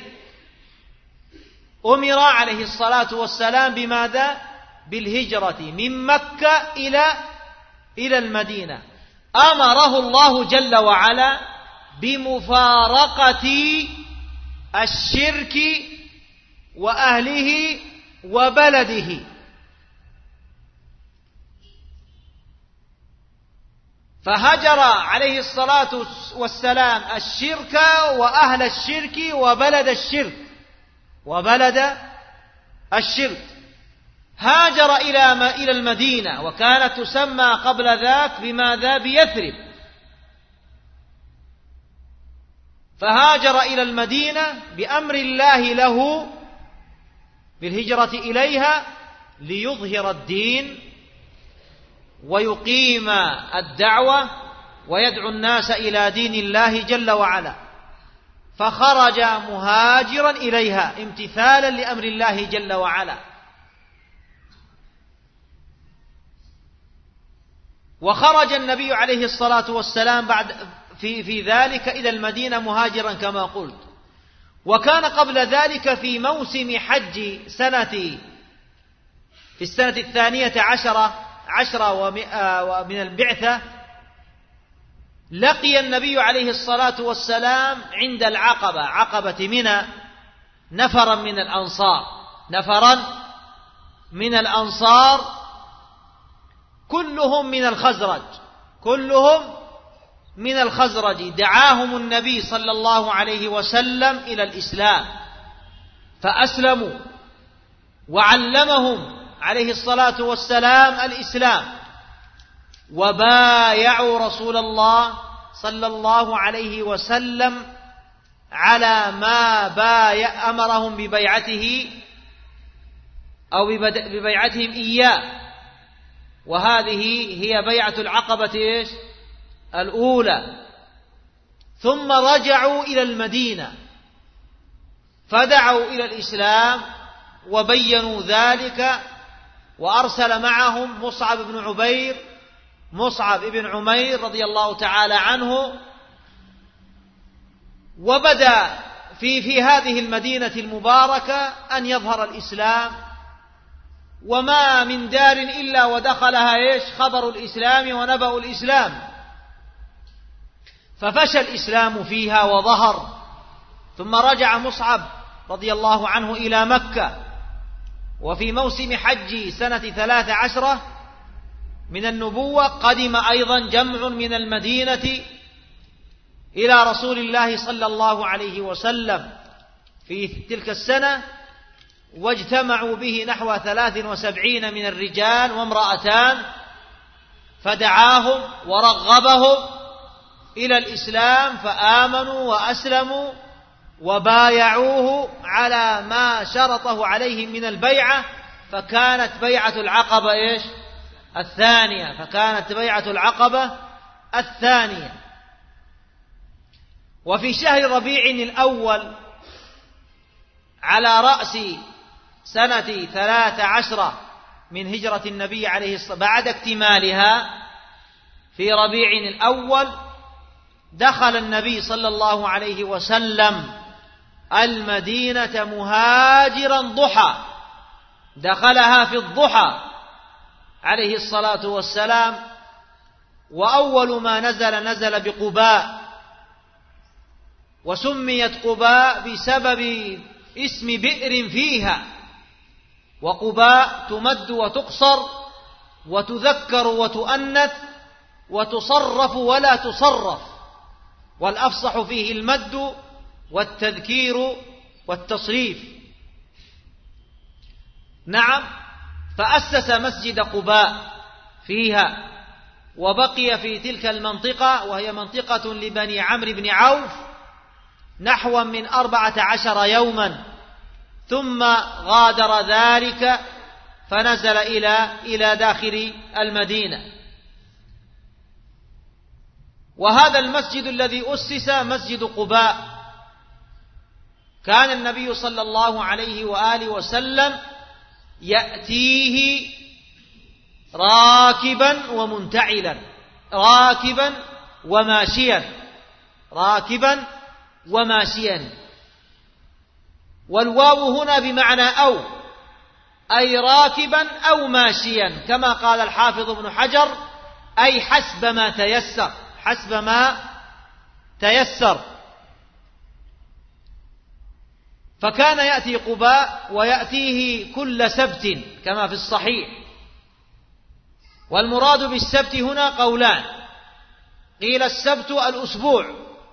أمر عليه الصلاة والسلام بماذا؟ بالهجرة من مكة إلى إلى المدينة. أمره الله جل وعلا بمفارقة الشرك وأهله وبلده، فهجر عليه الصلاة والسلام الشرك وأهل الشرك وبلد الشرك وبلد الشرك. هاجر إلى إلى المدينة، وكانت تسمى قبل ذاك بماذا؟ بيثرب. فهاجر إلى المدينة بأمر الله له بالهجرة إليها ليظهر الدين ويقيم الدعوة ويدعو الناس إلى دين الله جل وعلا، فخرج مهاجرا إليها امتثالا لأمر الله جل وعلا. وخرج النبي عليه الصلاة والسلام بعد في في ذلك إلى المدينة مهاجرا كما قلت. وكان قبل ذلك في موسم حج سنة في السنة الثانية عشرة عشرة ومن البعثة لقي النبي عليه الصلاة والسلام عند العقبة، عقبة منى، نفرا من الأنصار نفرا من الأنصار كلهم من الخزرج كلهم من الخزرج دعاهم النبي صلى الله عليه وسلم إلى الإسلام فأسلموا، وعلمهم عليه الصلاة والسلام الإسلام، وبايعوا رسول الله صلى الله عليه وسلم على ما بايع أمرهم ببيعته أو ببيعتهم إياه، وهذه هي بيعة العقبة إيش؟ الأولى. ثم رجعوا إلى المدينة فدعوا إلى الإسلام وبينوا ذلك، وأرسل معهم مصعب بن عبير مصعب بن عمير رضي الله تعالى عنه، وبدأ في في هذه المدينة المباركة أن يظهر الإسلام، وما من دار إلا ودخلها إيش؟ خبر الإسلام ونبأ الإسلام، ففشى الإسلام فيها وظهر. ثم رجع مصعب رضي الله عنه إلى مكة، وفي موسم حج سنة ثلاث عشرة من النبوة قدم أيضا جمع من المدينة إلى رسول الله صلى الله عليه وسلم في تلك السنة، واجتمعوا به نحو ثلاث وسبعين من الرجال وامرأتان، فدعاهم ورغبهم إلى الإسلام فآمنوا وأسلموا وبايعوه على ما شرطه عليهم من البيعة، فكانت بيعة العقبة إيش؟ الثانية فكانت بيعة العقبة الثانية. وفي شهر ربيع الأول على رأس سنة ثلاث عشرة من هجرة النبي عليه الصلاة بعد اكتمالها في ربيع الأول دخل النبي صلى الله عليه وسلم المدينة مهاجرا ضحى، دخلها في الضحى عليه الصلاة والسلام. وأول ما نزل نزل بقباء، وسميت قباء بسبب اسم بئر فيها، وقباء تمد وتقصر وتذكر وتؤنث وتصرف ولا تصرف، والأفصح فيه المد والتذكير والتصريف. نعم، فأسس مسجد قباء فيها، وبقي في تلك المنطقة وهي منطقة لبني عمرو بن عوف نحو من أربعة عشر يوما، ثم غادر ذلك فنزل إلى إلى داخل المدينة. وهذا المسجد الذي أسس مسجد قباء كان النبي صلى الله عليه وآله وسلم يأتيه راكبا ومنتعلا، راكبا وماشيا، راكبا وماشيا. والواو هنا بمعنى أو، أي راكبا أو ماشيا، كما قال الحافظ ابن حجر أي حسب ما تيسر، حسب ما تيسر. فكان يأتي قباء ويأتيه كل سبت كما في الصحيح. والمراد بالسبت هنا قولان، قيل السبت الأسبوع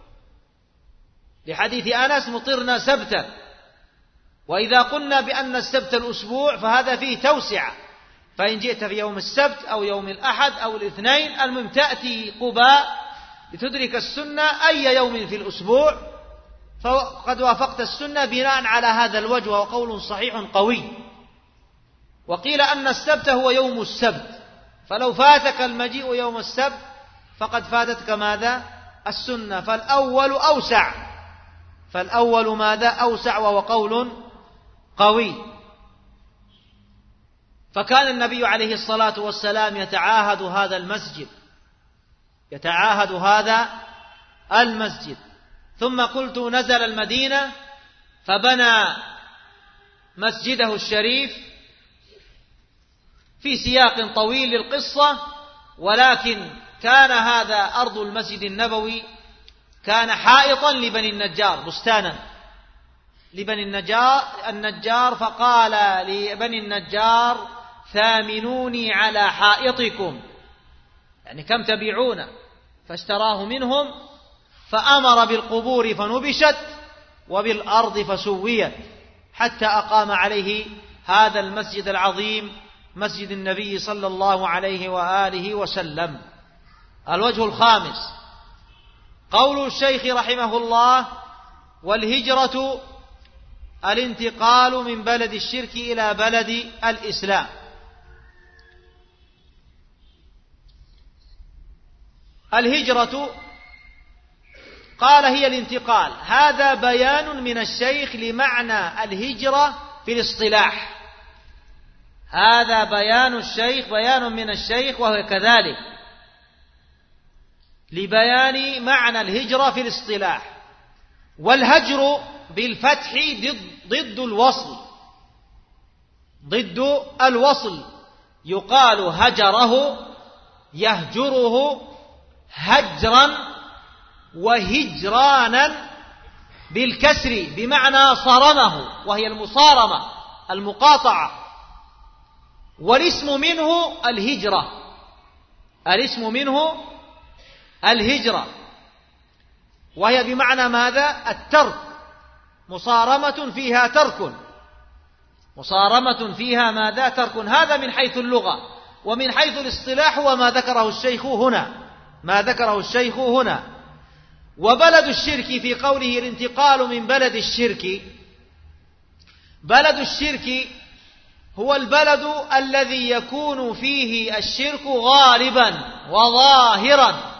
لحديث أنس مطرنا سبتا، وإذا قلنا بأن السبت الأسبوع فهذا فيه توسعة، فإن جئت في يوم السبت أو يوم الأحد أو الاثنين المهم تأتي قباء لتدرك السنة أي يوم في الأسبوع، فقد وافقت السنة بناء على هذا الوجه، وهو قول صحيح قوي. وقيل أن السبت هو يوم السبت، فلو فاتك المجيء يوم السبت فقد فاتتك ماذا؟ السنة. فالأول أوسع، فالأول ماذا؟ أوسع، وهو قول قوي. فكان النبي عليه الصلاة والسلام يتعاهد هذا المسجد، يتعاهد هذا المسجد. ثم قلت نزل المدينة فبنى مسجده الشريف في سياق طويل للقصة، ولكن كان هذا أرض المسجد النبوي كان حائطا لبني النجار، بستانا لبني النجار النجار فقال لبني النجار ثامنوني على حائطكم، يعني كم تبيعون؟ فاشتراه منهم، فأمر بالقبور فنبشت وبالأرض فسويت، حتى أقام عليه هذا المسجد العظيم، مسجد النبي صلى الله عليه وآله وسلم. الوجه الخامس قول الشيخ رحمه الله: والهجرة الانتقال من بلد الشرك إلى بلد الإسلام. الهجرة قال هي الانتقال، هذا بيان من الشيخ لمعنى الهجرة في الاصطلاح، هذا بيان الشيخ بيان من الشيخ وهو كذلك لبيان معنى الهجرة في الاصطلاح. والهجر بالفتح ضد, ضد الوصل، ضد الوصل، يقال هجره يهجره هجرا وهجرانا بالكسر بمعنى صارمه، وهي المصارمة المقاطعة. والاسم منه الهجرة، الاسم منه الهجرة، وهي بمعنى ماذا؟ الترك، مصارمة فيها ترك، مصارمة فيها ماذا؟ ترك. هذا من حيث اللغة، ومن حيث الاصطلاح هو ما ذكره الشيخ هنا، ما ذكره الشيخ هنا. وبلد الشرك في قوله الانتقال من بلد الشرك، بلد الشرك هو البلد الذي يكون فيه الشرك غالبا وظاهرا،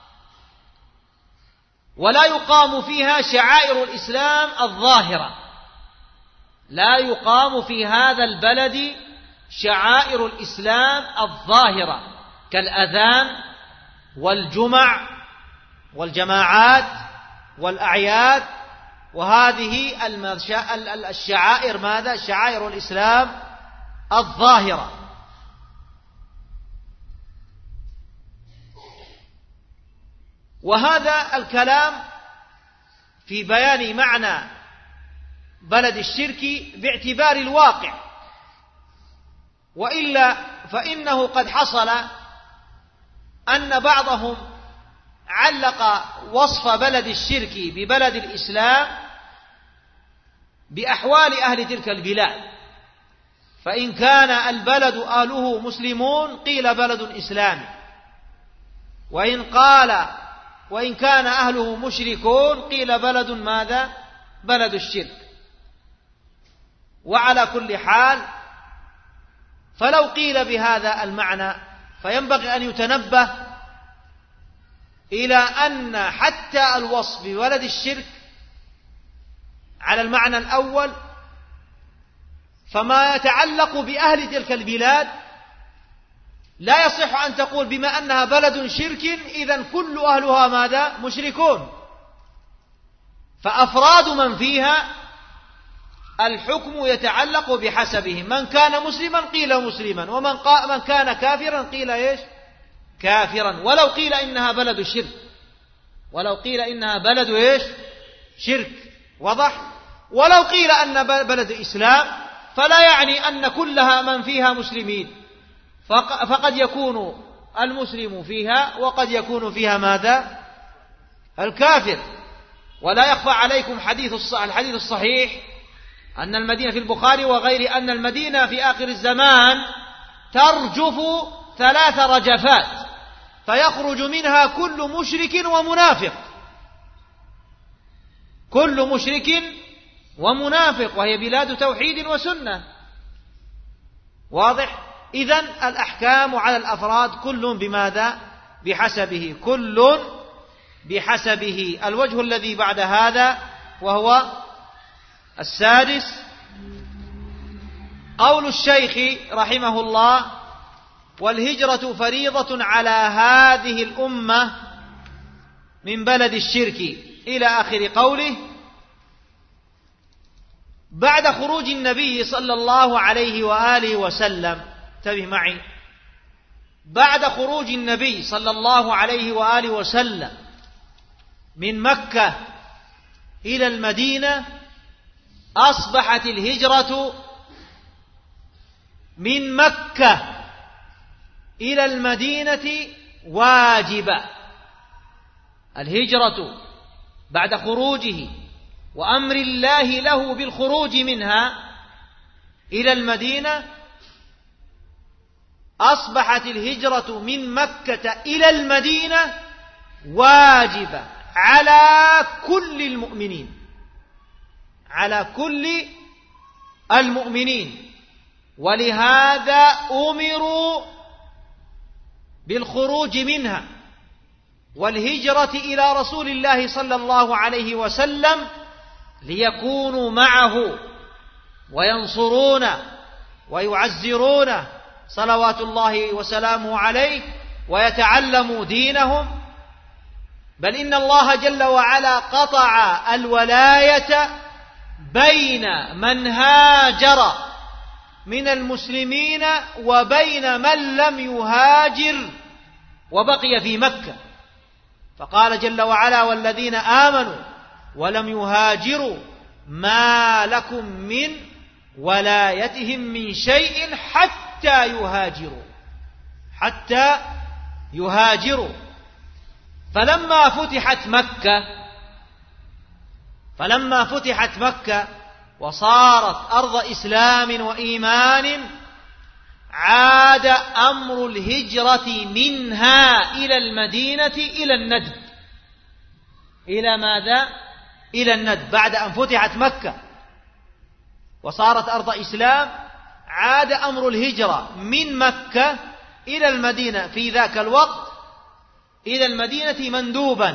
ولا يقام فيها شعائر الإسلام الظاهرة، لا يقام في هذا البلد شعائر الإسلام الظاهرة كالأذان والجمع والجماعات والأعياد، وهذه الشعائر ماذا؟ شعائر الإسلام الظاهرة. وهذا الكلام في بيان معنى بلد الشرك باعتبار الواقع، وإلا فإنه قد حصل أن بعضهم علق وصف بلد الشرك ببلد الإسلام بأحوال أهل تلك البلاد، فإن كان البلد أهله مسلمون قيل بلد إسلامي، وإن قال وإن كان أهله مشركون قيل بلد ماذا؟ بلد الشرك. وعلى كل حال فلو قيل بهذا المعنى فينبغي أن يتنبه إلى أن حتى الوصف ببلد الشرك على المعنى الأول فما يتعلق بأهل تلك البلاد لا يصح أن تقول بما أنها بلد شرك إذن كل أهلها ماذا؟ مشركون. فأفراد من فيها الحكم يتعلق بحسبهم، من كان مسلما قيل مسلما، ومن من كان كافرا قيل إيش؟ كافرا، ولو قيل إنها بلد شرك، ولو قيل إنها بلد إيش؟ شرك، وضح؟ ولو قيل أن بلد إسلام فلا يعني أن كلها من فيها مسلمين، فقد يكون المسلم فيها وقد يكون فيها ماذا؟ الكافر. ولا يخفى عليكم حديث الحديث الصحيح أن المدينة في البخاري وغير أن المدينة في آخر الزمان ترجف ثلاث رجفات فيخرج منها كل مشرك ومنافق، كل مشرك ومنافق، وهي بلاد توحيد وسنة، واضح؟ إذن الأحكام على الأفراد كل بماذا؟ بحسبه، كل بحسبه. الوجه الذي بعد هذا وهو السادس قول الشيخ رحمه الله: والهجرة فريضة على هذه الأمة من بلد الشرك إلى آخر قوله. بعد خروج النبي صلى الله عليه وآله وسلم، انتبه معي، بعد خروج النبي صلى الله عليه وآله وسلم من مكة إلى المدينة أصبحت الهجرة من مكة إلى المدينة واجبة. الهجرة بعد خروجه وأمر الله له بالخروج منها إلى المدينة أصبحت الهجرة من مكة إلى المدينة واجبة على كل المؤمنين، على كل المؤمنين. ولهذا أمروا بالخروج منها والهجرة إلى رسول الله صلى الله عليه وسلم ليكونوا معه وينصرونه ويعزرونه صلوات الله وسلامه عليه ويتعلموا دينهم. بل إن الله جل وعلا قطع الولاية بين من هاجر من المسلمين وبين من لم يهاجر وبقي في مكة، فقال جل وعلا: والذين آمنوا ولم يهاجروا ما لكم من ولايتهم من شيء حتى يهاجروا، حتى يهاجروا. فلما فتحت مكة فلما فتحت مكة وصارت أرض إسلام وإيمان عاد أمر الهجرة منها إلى المدينة إلى الندب. إلى ماذا؟ إلى الندب. بعد أن فتحت مكة وصارت أرض إسلام عاد أمر الهجرة من مكة إلى المدينة في ذاك الوقت إلى المدينة مندوبا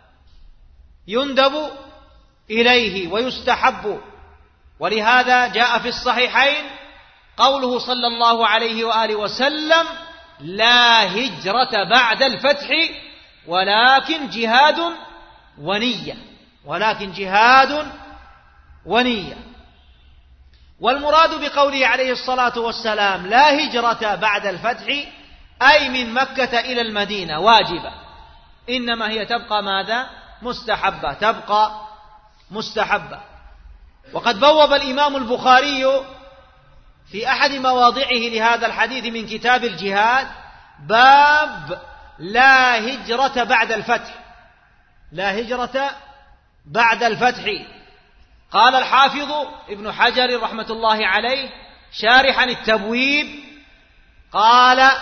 يندب إليه ويستحب. ولهذا جاء في الصحيحين قوله صلى الله عليه وآله وسلم: لا هجرة بعد الفتح ولكن جهاد ونية، ولكن جهاد ونية. والمراد بقوله عليه الصلاة والسلام لا هجرة بعد الفتح أي من مكة إلى المدينة واجبة، إنما هي تبقى ماذا؟ مستحبة، تبقى مستحبة. وقد بوب الإمام البخاري في أحد مواضعه لهذا الحديث من كتاب الجهاد باب لا هجرة بعد الفتح، لا هجرة بعد الفتح. قال الحافظ ابن حجر رحمة الله عليه شارحا التبويب قال: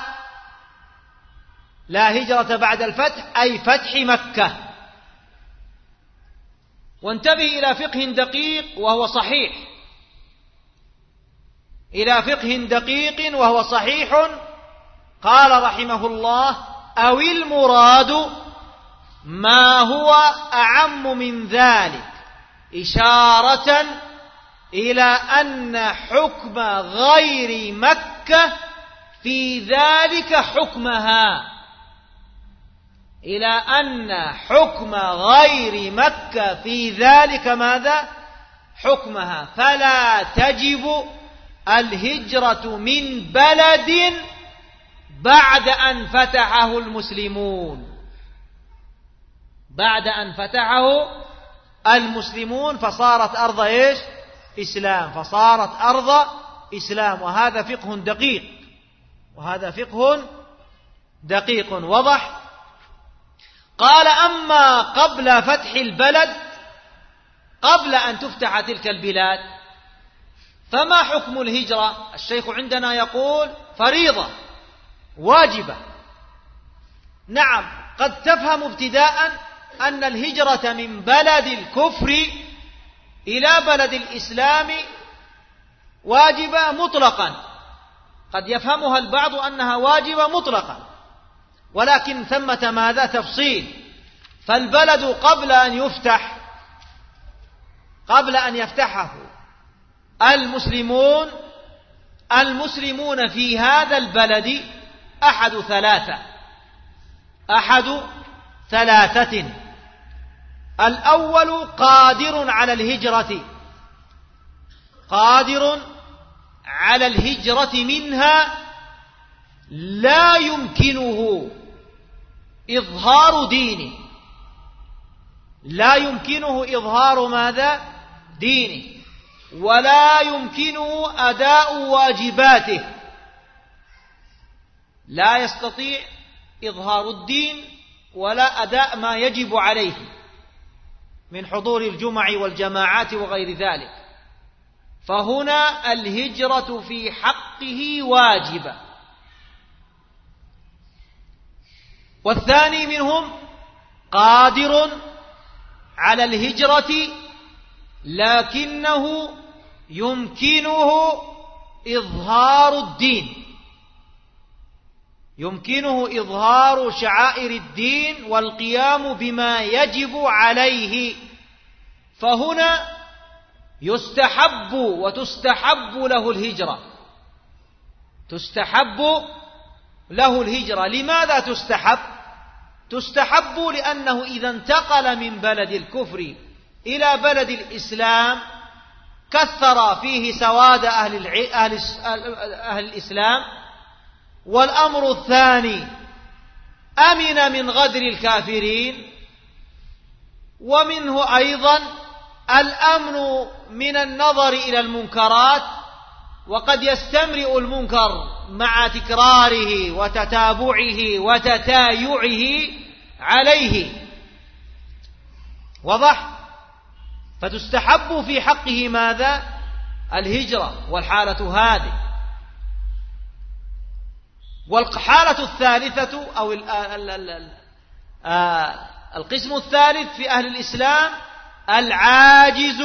لا هجرة بعد الفتح أي فتح مكة. وانتبه إلى فقه دقيق وهو صحيح، إلى فقه دقيق وهو صحيح. قال رحمه الله: أو المراد ما هو أعم من ذلك، إشارة إلى أن حكم غير مكة في ذلك حكمها، إلى أن حكم غير مكة في ذلك ماذا؟ حكمها. فلا تجب الهجرة من بلد بعد أن فتحه المسلمون، بعد أن فتحه المسلمون فصارت أرض إيش؟ إسلام، فصارت أرض إسلام. وهذا فقه دقيق، وهذا فقه دقيق وضح. قال: أما قبل فتح البلد، قبل أن تفتح تلك البلاد، فما حكم الهجرة؟ الشيخ عندنا يقول فريضة واجبة. نعم، قد تفهم ابتداء أن الهجرة من بلد الكفر إلى بلد الإسلام واجبة مطلقا، قد يفهمها البعض أنها واجبة مطلقا، ولكن ثمة ماذا؟ تفصيل. فالبلد قبل أن يفتح، قبل أن يفتحه المسلمون، المسلمون في هذا البلد أحد ثلاثة، أحد ثلاثة. الأول قادر على الهجرة، قادر على الهجرة منها، لا يمكنه إظهار دينه، لا يمكنه إظهار ماذا؟ دينه، ولا يمكنه أداء واجباته، لا يستطيع إظهار الدين ولا أداء ما يجب عليه من حضور الجمع والجماعات وغير ذلك، فهنا الهجرة في حقه واجبة. والثاني منهم قادر على الهجرة لكنه يمكنه إظهار الدين، يمكنه إظهار شعائر الدين والقيام بما يجب عليه، فهنا يستحب وتستحب له الهجرة، تستحب له الهجرة. لماذا تستحب؟ تستحب لأنه إذا انتقل من بلد الكفر إلى بلد الإسلام كثر فيه سواد أهل, أهل, أهل الإسلام. والأمر الثاني أمن من غدر الكافرين، ومنه أيضا الأمن من النظر إلى المنكرات، وقد يستمرئ المنكر مع تكراره وتتابعه وتتايعه عليه، وضح. فتستحب في حقه ماذا؟ الهجرة، والحالة هذه. والحالة الثالثة أو القسم الثالث في أهل الإسلام العاجز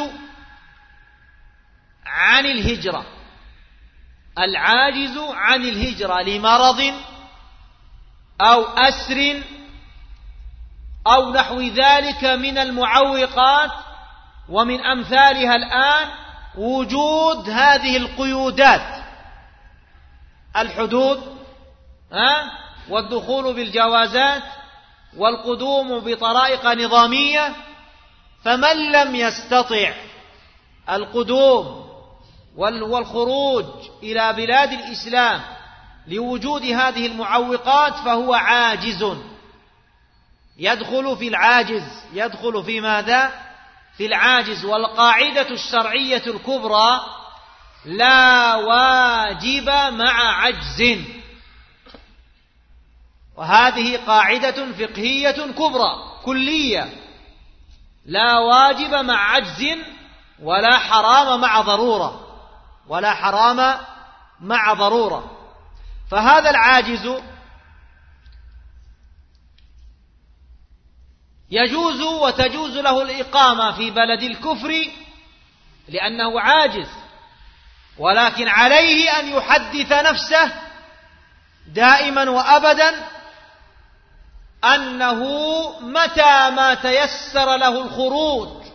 عن الهجرة، العاجز عن الهجرة لمرض أو أسر أو نحو ذلك من المعوقات، ومن أمثالها الآن وجود هذه القيودات، الحدود والدخول بالجوازات والقدوم بطرائق نظامية. فمن لم يستطع القدوم والخروج إلى بلاد الإسلام لوجود هذه المعوقات فهو عاجز، يدخل في العاجز، يدخل في ماذا؟ في العاجز. والقاعدة الشرعية الكبرى لا واجب مع عجز، وهذه قاعدة فقهية كبرى كلية، لا واجب مع عجز ولا حرام مع ضرورة، ولا حرام مع ضرورة. فهذا العاجز يجوز وتجوز له الإقامة في بلد الكفر لأنه عاجز، ولكن عليه أن يحدث نفسه دائما وأبدا أنه متى ما تيسر له الخروج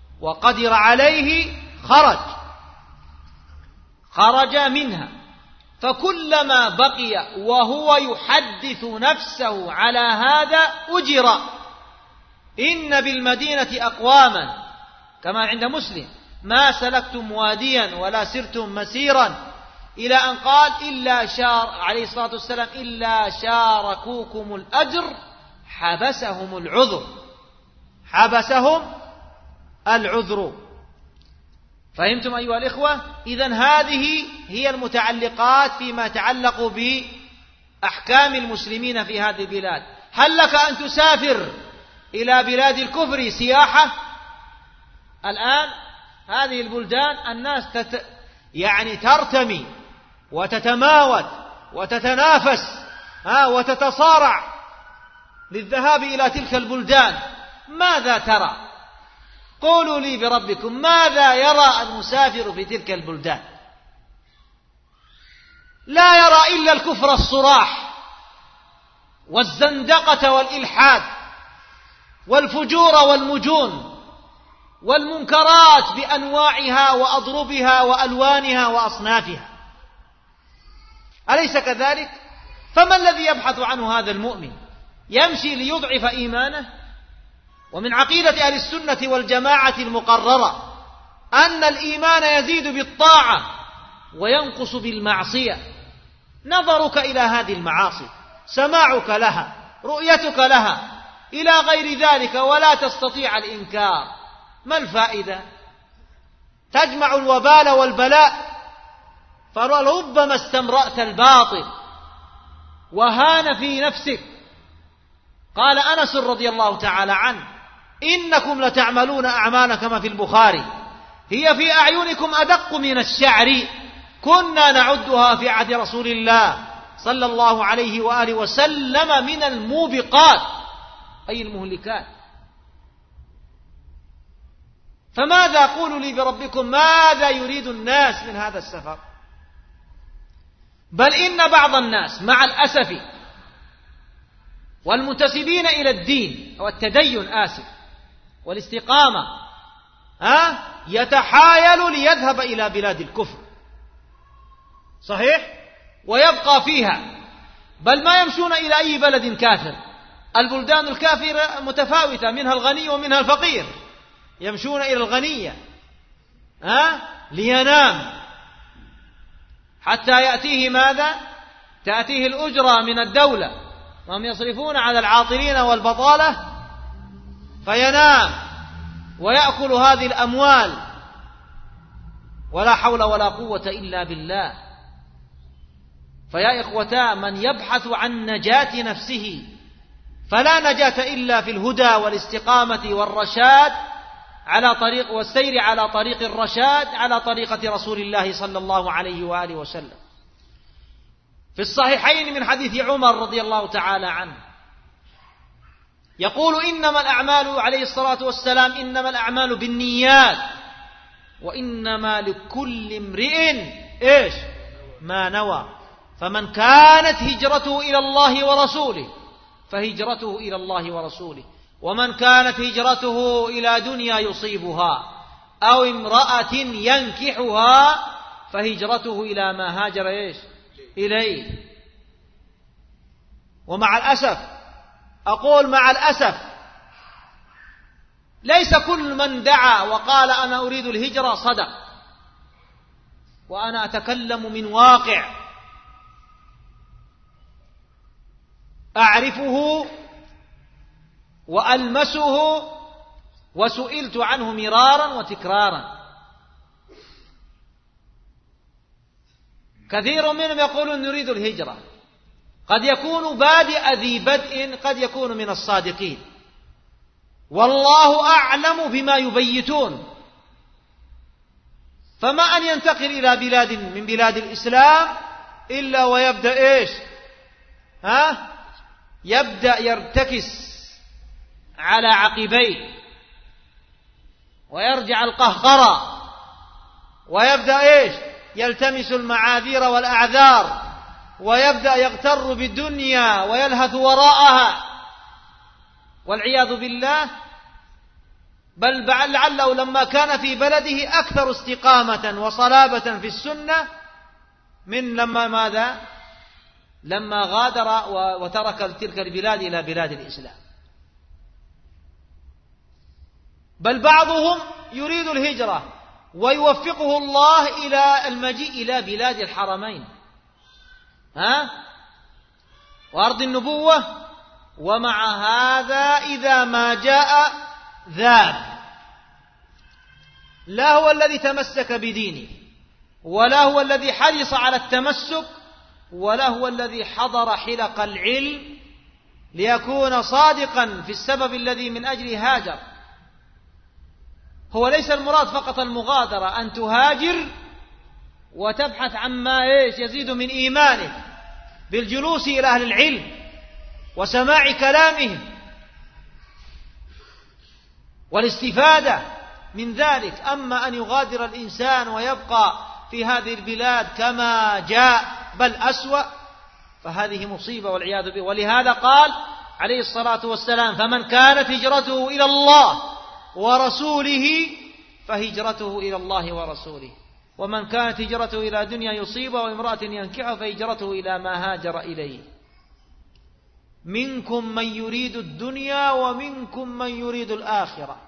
وقدر عليه خرج خرج منها، فكلما بقي وهو يحدث نفسه على هذا أجر. إن بالمدينة أقواما كما عند مسلم ما سلكتم واديا ولا سرتم مسيرا إلى أن قال إلا شار عليه الصلاة والسلام إلا شاركوكم الأجر حبسهم العذر حبسهم العذر. فهمتم أيها الإخوة؟ إذن هذه هي المتعلقات فيما يتعلق بأحكام المسلمين في هذه البلاد. هل لك أن تسافر إلى بلاد الكفر سياحة؟ الآن هذه البلدان الناس تت... يعني ترتمي وتتماوت وتتنافس ها وتتصارع للذهاب إلى تلك البلدان. ماذا ترى؟ قولوا لي بربكم ماذا يرى المسافر في تلك البلدان؟ لا يرى إلا الكفر الصراح والزندقة والإلحاد والفجور والمجون والمنكرات بأنواعها وأضربها وألوانها وأصنافها، أليس كذلك؟ فما الذي يبحث عنه هذا المؤمن؟ يمشي ليضعف إيمانه؟ ومن عقيدة أهل السنة والجماعة المقررة أن الإيمان يزيد بالطاعة وينقص بالمعصية. نظرك إلى هذه المعاصي، سماعك لها، رؤيتك لها، إلى غير ذلك، ولا تستطيع الإنكار، ما الفائدة؟ تجمع الوبال والبلاء، فربما استمرأت الباطل وهان في نفسك. قال أنس رضي الله تعالى عنه إنكم لتعملون أعمالا كما في البخاري هي في أعينكم أدق من الشعر كنا نعدها في عهد رسول الله صلى الله عليه وآله وسلم من الموبقات، أي المهلكات. فماذا قولوا لي بربكم ماذا يريد الناس من هذا السفر؟ بل إن بعض الناس مع الأسف والمنتسبين إلى الدين والتدين آسف والاستقامة ها يتحايل ليذهب إلى بلاد الكفر، صحيح، ويبقى فيها، بل ما يمشون إلى أي بلد كافر. البلدان الكافرة متفاوتة، منها الغني ومنها الفقير، يمشون إلى الغنية ها لينام حتى يأتيه ماذا؟ تأتيه الأجرة من الدولة وهم يصرفون على العاطلين والبطالة، فينام ويأكل هذه الأموال، ولا حول ولا قوة إلا بالله. فيا إخوتا، من يبحث عن نجاة نفسه فلا نجاة إلا في الهدى والاستقامة والرشاد على طريق والسير على طريق الرشاد على طريقة رسول الله صلى الله عليه وآله وسلم. في الصحيحين من حديث عمر رضي الله تعالى عنه يقول إنما الأعمال عليه الصلاة والسلام إنما الأعمال بالنيات وإنما لكل امرئ إيش ما نوى، فمن كانت هجرته إلى الله ورسوله فهجرته إلى الله ورسوله، ومن كانت هجرته إلى دنيا يصيبها أو امرأة ينكحها فهجرته إلى ما هاجر إيش إليه. ومع الأسف، أقول مع الأسف، ليس كل من دعا وقال أنا أريد الهجرة صدق، وأنا أتكلم من واقع أعرفه وألمسه وسئلت عنه مرارا وتكرارا. كثير منهم يقولون نريد الهجرة، قد يكون بادئ ذي بدء، قد يكون من الصادقين، والله أعلم بما يبيتون. فما أن ينتقل إلى بلاد من بلاد الإسلام إلا ويبدأ إيش ها يبدأ يرتكس على عقبيه ويرجع القهقرة ويبدأ إيش يلتمس المعاذير والأعذار ويبدأ يغتر بالدنيا ويلهث وراءها والعياذ بالله. بل لعله لما كان في بلده أكثر استقامة وصلابة في السنة من لما ماذا؟ لما غادر وترك تلك البلاد إلى بلاد الإسلام. بل بعضهم يريد الهجرة ويوفقه الله إلى المجيء إلى بلاد الحرمين ها وأرض النبوة، ومع هذا إذا ما جاء ذاب، لا هو الذي تمسك بدينه، ولا هو الذي حرص على التمسك، ولا هو الذي حضر حلق العلم ليكون صادقا في السبب الذي من أجله هاجر. هو ليس المراد فقط المغادرة، أن تهاجر وتبحث عما إيش يزيد من إيمانك بالجلوس إلى أهل العلم وسماع كلامهم والاستفادة من ذلك. أما أن يغادر الإنسان ويبقى في هذه البلاد كما جاء بل أسوأ، فهذه مصيبة والعياذ بالله. ولهذا قال عليه الصلاة والسلام: فمن كانت هجرته إلى الله ورسوله فهجرته إلى الله ورسوله، ومن كانت هجرته إلى دنيا يصيبها وامرأة ينكحها فهجرته إلى ما هاجر إليه. منكم من يريد الدنيا ومنكم من يريد الآخرة،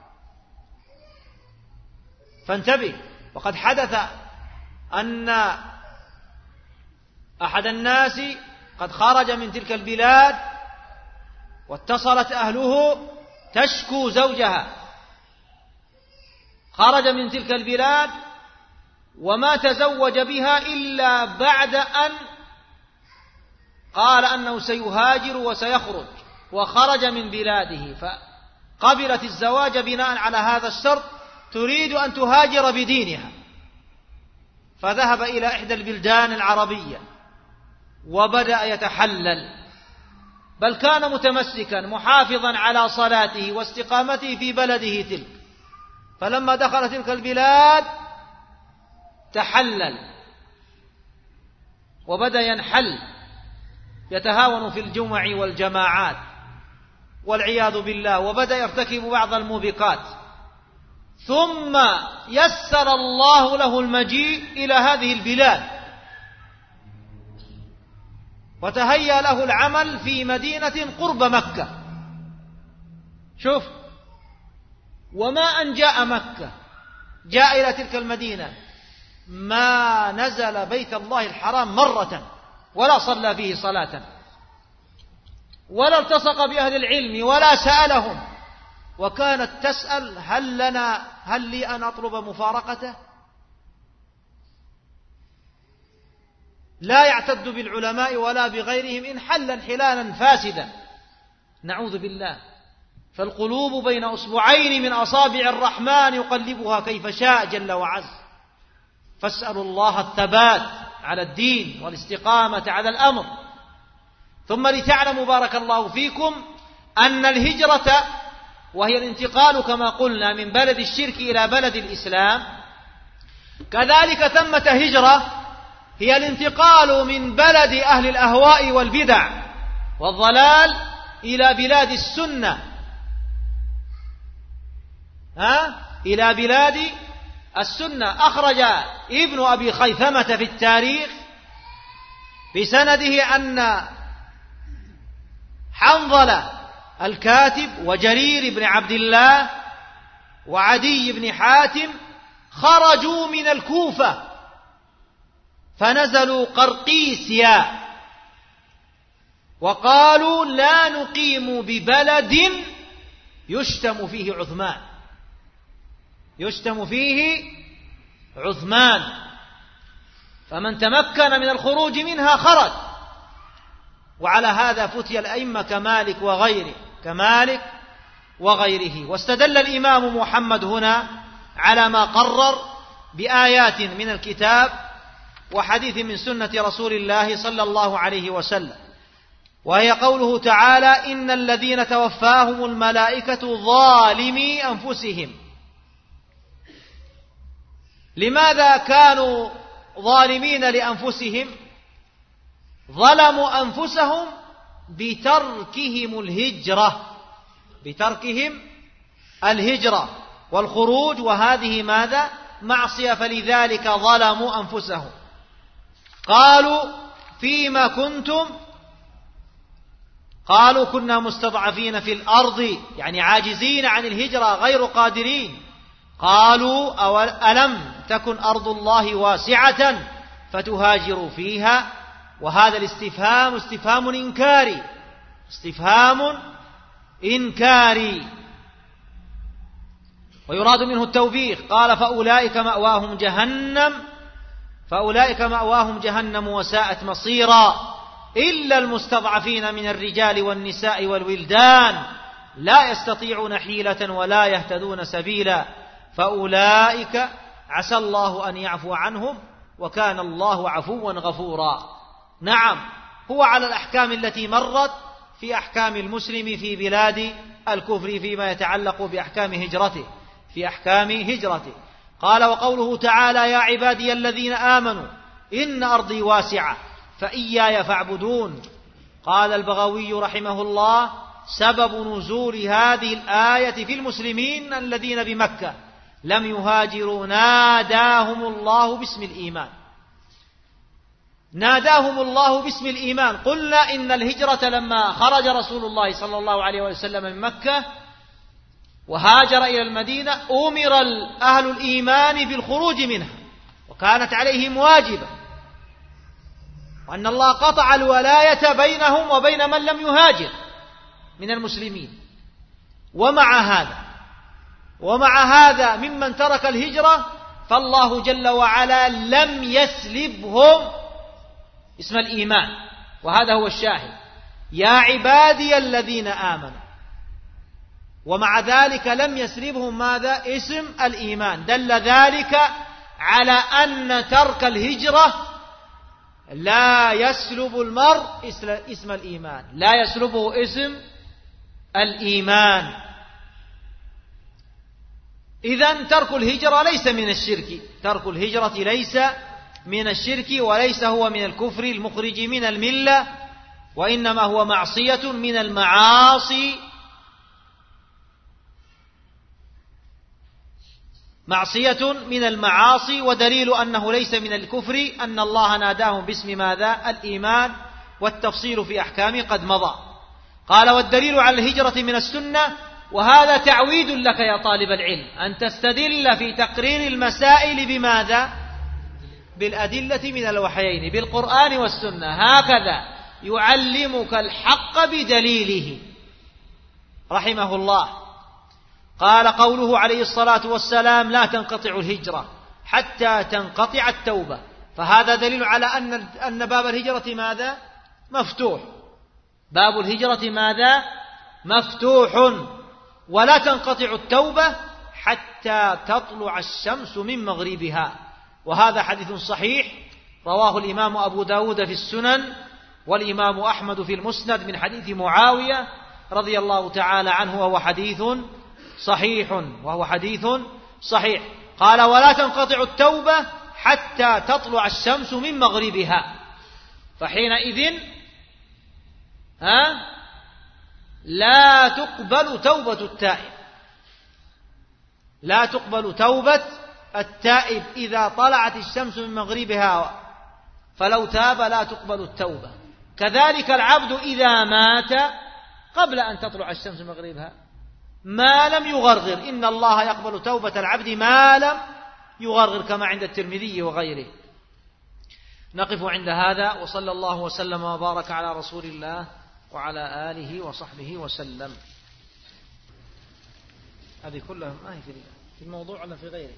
فانتبه. وقد حدث أن أحد الناس قد خرج من تلك البلاد واتصلت أهله تشكو زوجها، خرج من تلك البلاد وما تزوج بها إلا بعد أن قال أنه سيهاجر وسيخرج، وخرج من بلاده فقبلت الزواج بناء على هذا الشرط، تريد أن تهاجر بدينها، فذهب إلى إحدى البلدان العربية وبدأ يتحلل، بل كان متمسكا محافظا على صلاته واستقامته في بلده تلك. فلما دخل تلك البلاد تحلل وبدأ ينحل، يتهاون في الجمع والجماعات والعياذ بالله، وبدأ يرتكب بعض الموبقات. ثم يسر الله له المجيء إلى هذه البلاد وتهيأ له العمل في مدينة قرب مكة. شوف، وما أن جاء مكة جاء إلى تلك المدينة ما نزل بيت الله الحرام مرة ولا صلى فيه صلاة ولا التصق بأهل العلم ولا سألهم، وكانت تسأل: هل لنا هل لي أن أطلب مفارقته؟ لا يعتد بالعلماء ولا بغيرهم إن حل انحلالا فاسدا، نعوذ بالله. فالقلوب بين أصبعين من أصابع الرحمن يقلبها كيف شاء جل وعز. فاسألوا الله الثبات على الدين والاستقامة على الأمر. ثم لتعلموا بارك الله فيكم أن الهجرة، وهي الانتقال كما قلنا من بلد الشرك إلى بلد الإسلام، كذلك ثمة هجرة هي الانتقال من بلد أهل الأهواء والبدع والضلال إلى بلاد السنة، ها إلى بلاد السنة. أخرج ابن أبي خيثمة في التاريخ بسنده أن حنظلة الكاتب وجرير بن عبد الله وعدي بن حاتم خرجوا من الكوفة فنزلوا قرقيسيا وقالوا: لا نقيم ببلد يشتم فيه عثمان يشتم فيه عثمان فمن تمكن من الخروج منها خرج. وعلى هذا فتي الأئمة كمالك وغيره كمالك وغيره. واستدل الإمام محمد هنا على ما قرر بآيات من الكتاب وحديث من سنة رسول الله صلى الله عليه وسلم، وهي قوله تعالى: إن الذين توفاهم الملائكة ظالمي أنفسهم. لماذا كانوا ظالمين لأنفسهم؟ ظلموا أنفسهم بتركهم الهجرة بتركهم الهجرة والخروج، وهذه ماذا؟ معصية، فلذلك ظلموا أنفسهم. قالوا فيما كنتم؟ قالوا كنا مستضعفين في الأرض، يعني عاجزين عن الهجرة غير قادرين. قالوا ألم تكن أرض الله واسعة فتهاجروا فيها؟ وهذا الاستفهام استفهام إنكاري، استفهام إنكاري، ويراد منه التوبيخ. قال فأولئك مأواهم جهنم فأولئك مأواهم جهنم وساءت مصيرا إلا المستضعفين من الرجال والنساء والولدان لا يستطيعون حيلة ولا يهتدون سبيلا فأولئك عسى الله أن يعفو عنهم وكان الله عفوا غفورا. نعم، هو على الأحكام التي مرت في أحكام المسلم في بلاد الكفر فيما يتعلق بأحكام هجرته في أحكام هجرته. قال وقوله تعالى يا عبادي الذين آمنوا إن أرضي واسعة فإياي فاعبدون. قال البغوي رحمه الله سبب نزول هذه الآية في المسلمين الذين بمكة لم يهاجروا ناداهم الله باسم الإيمان ناداهم الله باسم الإيمان. قلنا إن الهجرة لما خرج رسول الله صلى الله عليه وسلم من مكة وهاجر إلى المدينة أمر أهل الإيمان بالخروج منها وكانت عليهم واجبة، وأن الله قطع الولاية بينهم وبين من لم يهاجر من المسلمين. ومع هذا ومع هذا ممن ترك الهجرة فالله جل وعلا لم يسلبهم اسم الإيمان، وهذا هو الشاهد يا عبادي الذين آمنوا، ومع ذلك لم يسلبهم ماذا؟ اسم الإيمان. دل ذلك على أن ترك الهجرة لا يسلب المرء اسم الإيمان، لا يسلبه اسم الإيمان. إذن ترك الهجرة ليس من الشرك، ترك الهجرة ليس من الشرك وليس هو من الكفر المخرج من الملة، وإنما هو معصية من المعاصي معصية من المعاصي. ودليل أنه ليس من الكفر أن الله ناداهم باسم ماذا؟ الإيمان، والتفصيل في أحكامه قد مضى. قال والدليل على الهجرة من السنة، وهذا تعويد لك يا طالب العلم أن تستدل في تقرير المسائل بماذا؟ بالأدلة من الوحيين، بالقرآن والسنة. هكذا يعلمك الحق بدليله رحمه الله. قال قوله عليه الصلاة والسلام لا تنقطع الهجرة حتى تنقطع التوبة، فهذا دليل على أن أن باب الهجرة ماذا؟ مفتوح. باب الهجرة ماذا؟ مفتوح. ولا تنقطع التوبة حتى تطلع الشمس من مغربها، وهذا حديث صحيح رواه الإمام أبو داود في السنن والإمام أحمد في المسند من حديث معاوية رضي الله تعالى عنه، وهو حديث صحيح وهو حديث صحيح. قال ولا تنقطع التوبة حتى تطلع الشمس من مغربها، فحينئذ ها لا تقبل توبة التائب، لا تقبل توبة التائب إذا طلعت الشمس من مغربها، فلو تاب لا تقبل التوبة. كذلك العبد إذا مات قبل أن تطلع الشمس من مغربها ما لم يغرغر، إن الله يقبل توبة العبد ما لم يغرغر، كما عند الترمذي وغيره. نقف عند هذا، وصلى الله وسلم وبارك على رسول الله وعلى آله وصحبه وسلم. هذه كلها ما هي في الموضوع ولا في غيره؟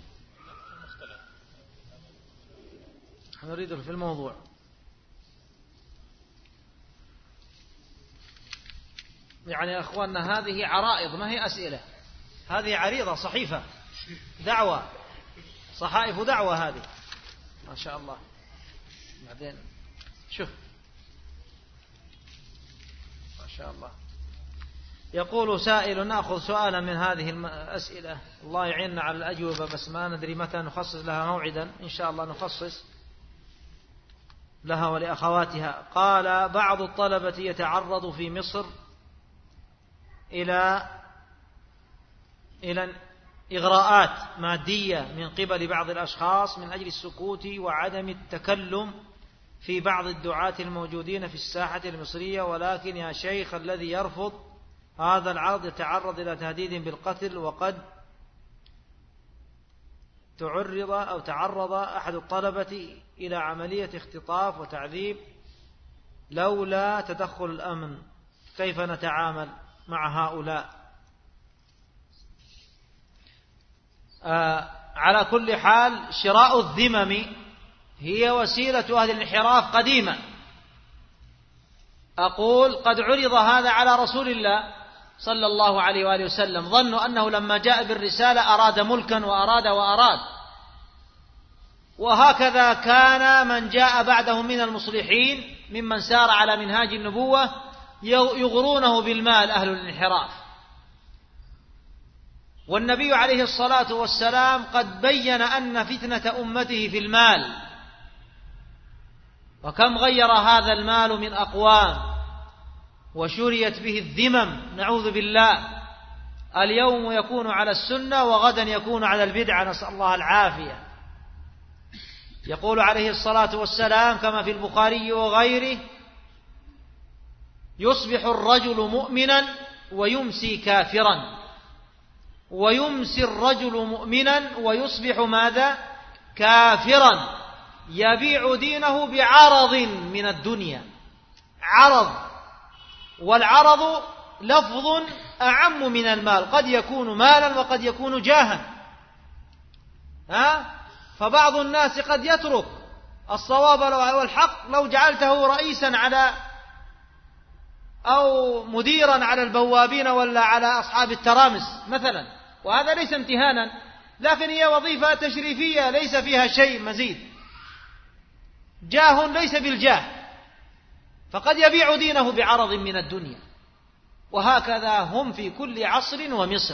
نريد في الموضوع. يعني يا أخواننا هذه عرائض ما هي أسئلة، هذه عريضة صحيفة دعوة، صحائف دعوة هذه ما شاء الله. بعدين شوف ما شاء الله. يقول سائل نأخذ سؤالا من هذه الأسئلة، الله يعيننا على الأجوبة، بس ما ندري متى نخصص لها موعدا، إن شاء الله نخصص لها ولأخواتها. قال بعض الطلبة يتعرض في مصر إلى إلى إغراءات مادية من قبل بعض الأشخاص من أجل السكوت وعدم التكلم في بعض الدعاة الموجودين في الساحة المصرية، ولكن يا شيخ الذي يرفض هذا العرض يتعرض إلى تهديد بالقتل، وقد تعرض أو تعرض أحد الطلبة إلى عملية اختطاف وتعذيب لولا تدخل الأمن، كيف نتعامل مع هؤلاء؟ آه على كل حال شراء الذمم هي وسيلة أهل الانحراف قديما. أقول قد عرض هذا على رسول الله صلى الله عليه وآله وسلم، ظنوا أنه لما جاء بالرسالة أراد ملكا وأراد وأراد، وهكذا كان من جاء بعده من المصلحين ممن سار على منهاج النبوة يغرونه بالمال أهل الانحراف. والنبي عليه الصلاة والسلام قد بين أن فتنة أمته في المال، وكم غير هذا المال من أقوام وشريت به الذمم، نعوذ بالله. اليوم يكون على السنة وغدا يكون على البدعة، نسأل الله العافية. يقول عليه الصلاة والسلام كما في البخاري وغيره: يصبح الرجل مؤمنا ويمسي كافرا، ويمسي الرجل مؤمنا ويصبح ماذا؟ كافرا، يبيع دينه بعرض من الدنيا. عرض، والعرض لفظ أعم من المال، قد يكون مالا وقد يكون جاها. ها؟ فبعض الناس قد يترك الصواب والحق لو جعلته رئيسا على أو مديرا على البوابين ولا على أصحاب الترامس مثلا، وهذا ليس امتهانا، لكن هي وظيفة تشريفية ليس فيها شيء مزيد، جاه ليس بالجاه، فقد يبيع دينه بعرض من الدنيا. وهكذا هم في كل عصر ومصر.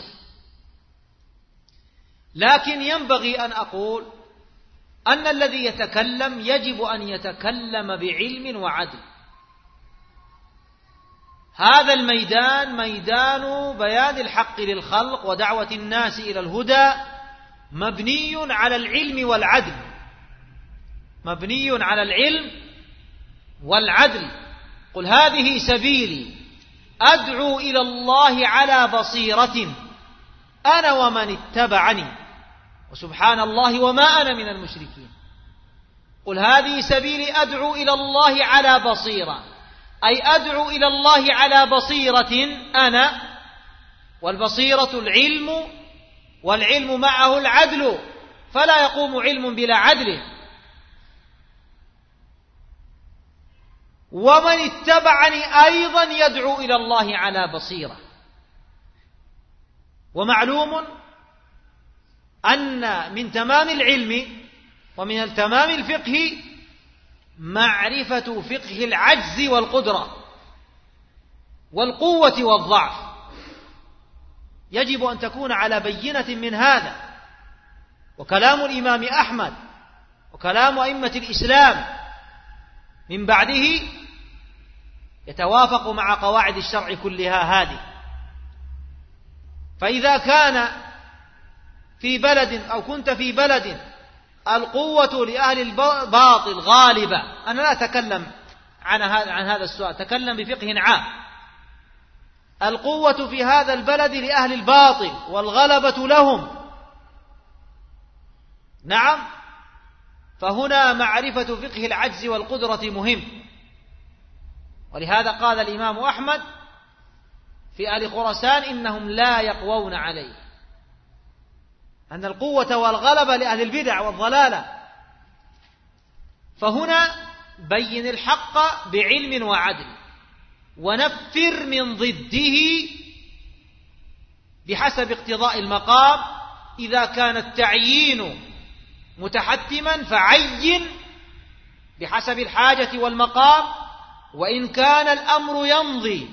لكن ينبغي أن أقول أن الذي يتكلم يجب أن يتكلم بعلم وعدل. هذا الميدان ميدان بيان الحق للخلق ودعوة الناس إلى الهدى، مبني على العلم والعدل، مبني على العلم والعدل. قل هذه سبيلي أدعو إلى الله على بصيرة أنا ومن اتبعني وسبحان الله وما أنا من المشركين. قل هذه سبيلي أدعو إلى الله على بصيرة، أي أدعو إلى الله على بصيرة أنا، والبصيرة العلم، والعلم معه العدل، فلا يقوم علم بلا عدل. ومن اتبعني أيضا يدعو إلى الله على بصيرة. ومعلوم أن من تمام العلم ومن تمام الفقه معرفة فقه العجز والقدرة والقوة والضعف، يجب أن تكون على بينة من هذا. وكلام الإمام أحمد وكلام أئمة الإسلام من بعده يتوافق مع قواعد الشرع كلها هذه. فإذا كان في بلد أو كنت في بلد القوة لأهل الباطل غالبة، أنا لا أتكلم عن هذا السؤال، تكلم بفقه عام. القوة في هذا البلد لأهل الباطل والغلبة لهم، نعم، فهنا معرفة فقه العجز والقدرة مهم. ولهذا قال الإمام أحمد في أهل خراسان إنهم لا يقوون عليه، أن القوة والغلبة لأهل البدع والضلالة. فهنا بين الحق بعلم وعدل، ونفر من ضده بحسب اقتضاء المقام. إذا كان التعيين متحتما فعين بحسب الحاجة والمقام، وإن كان الأمر يمضي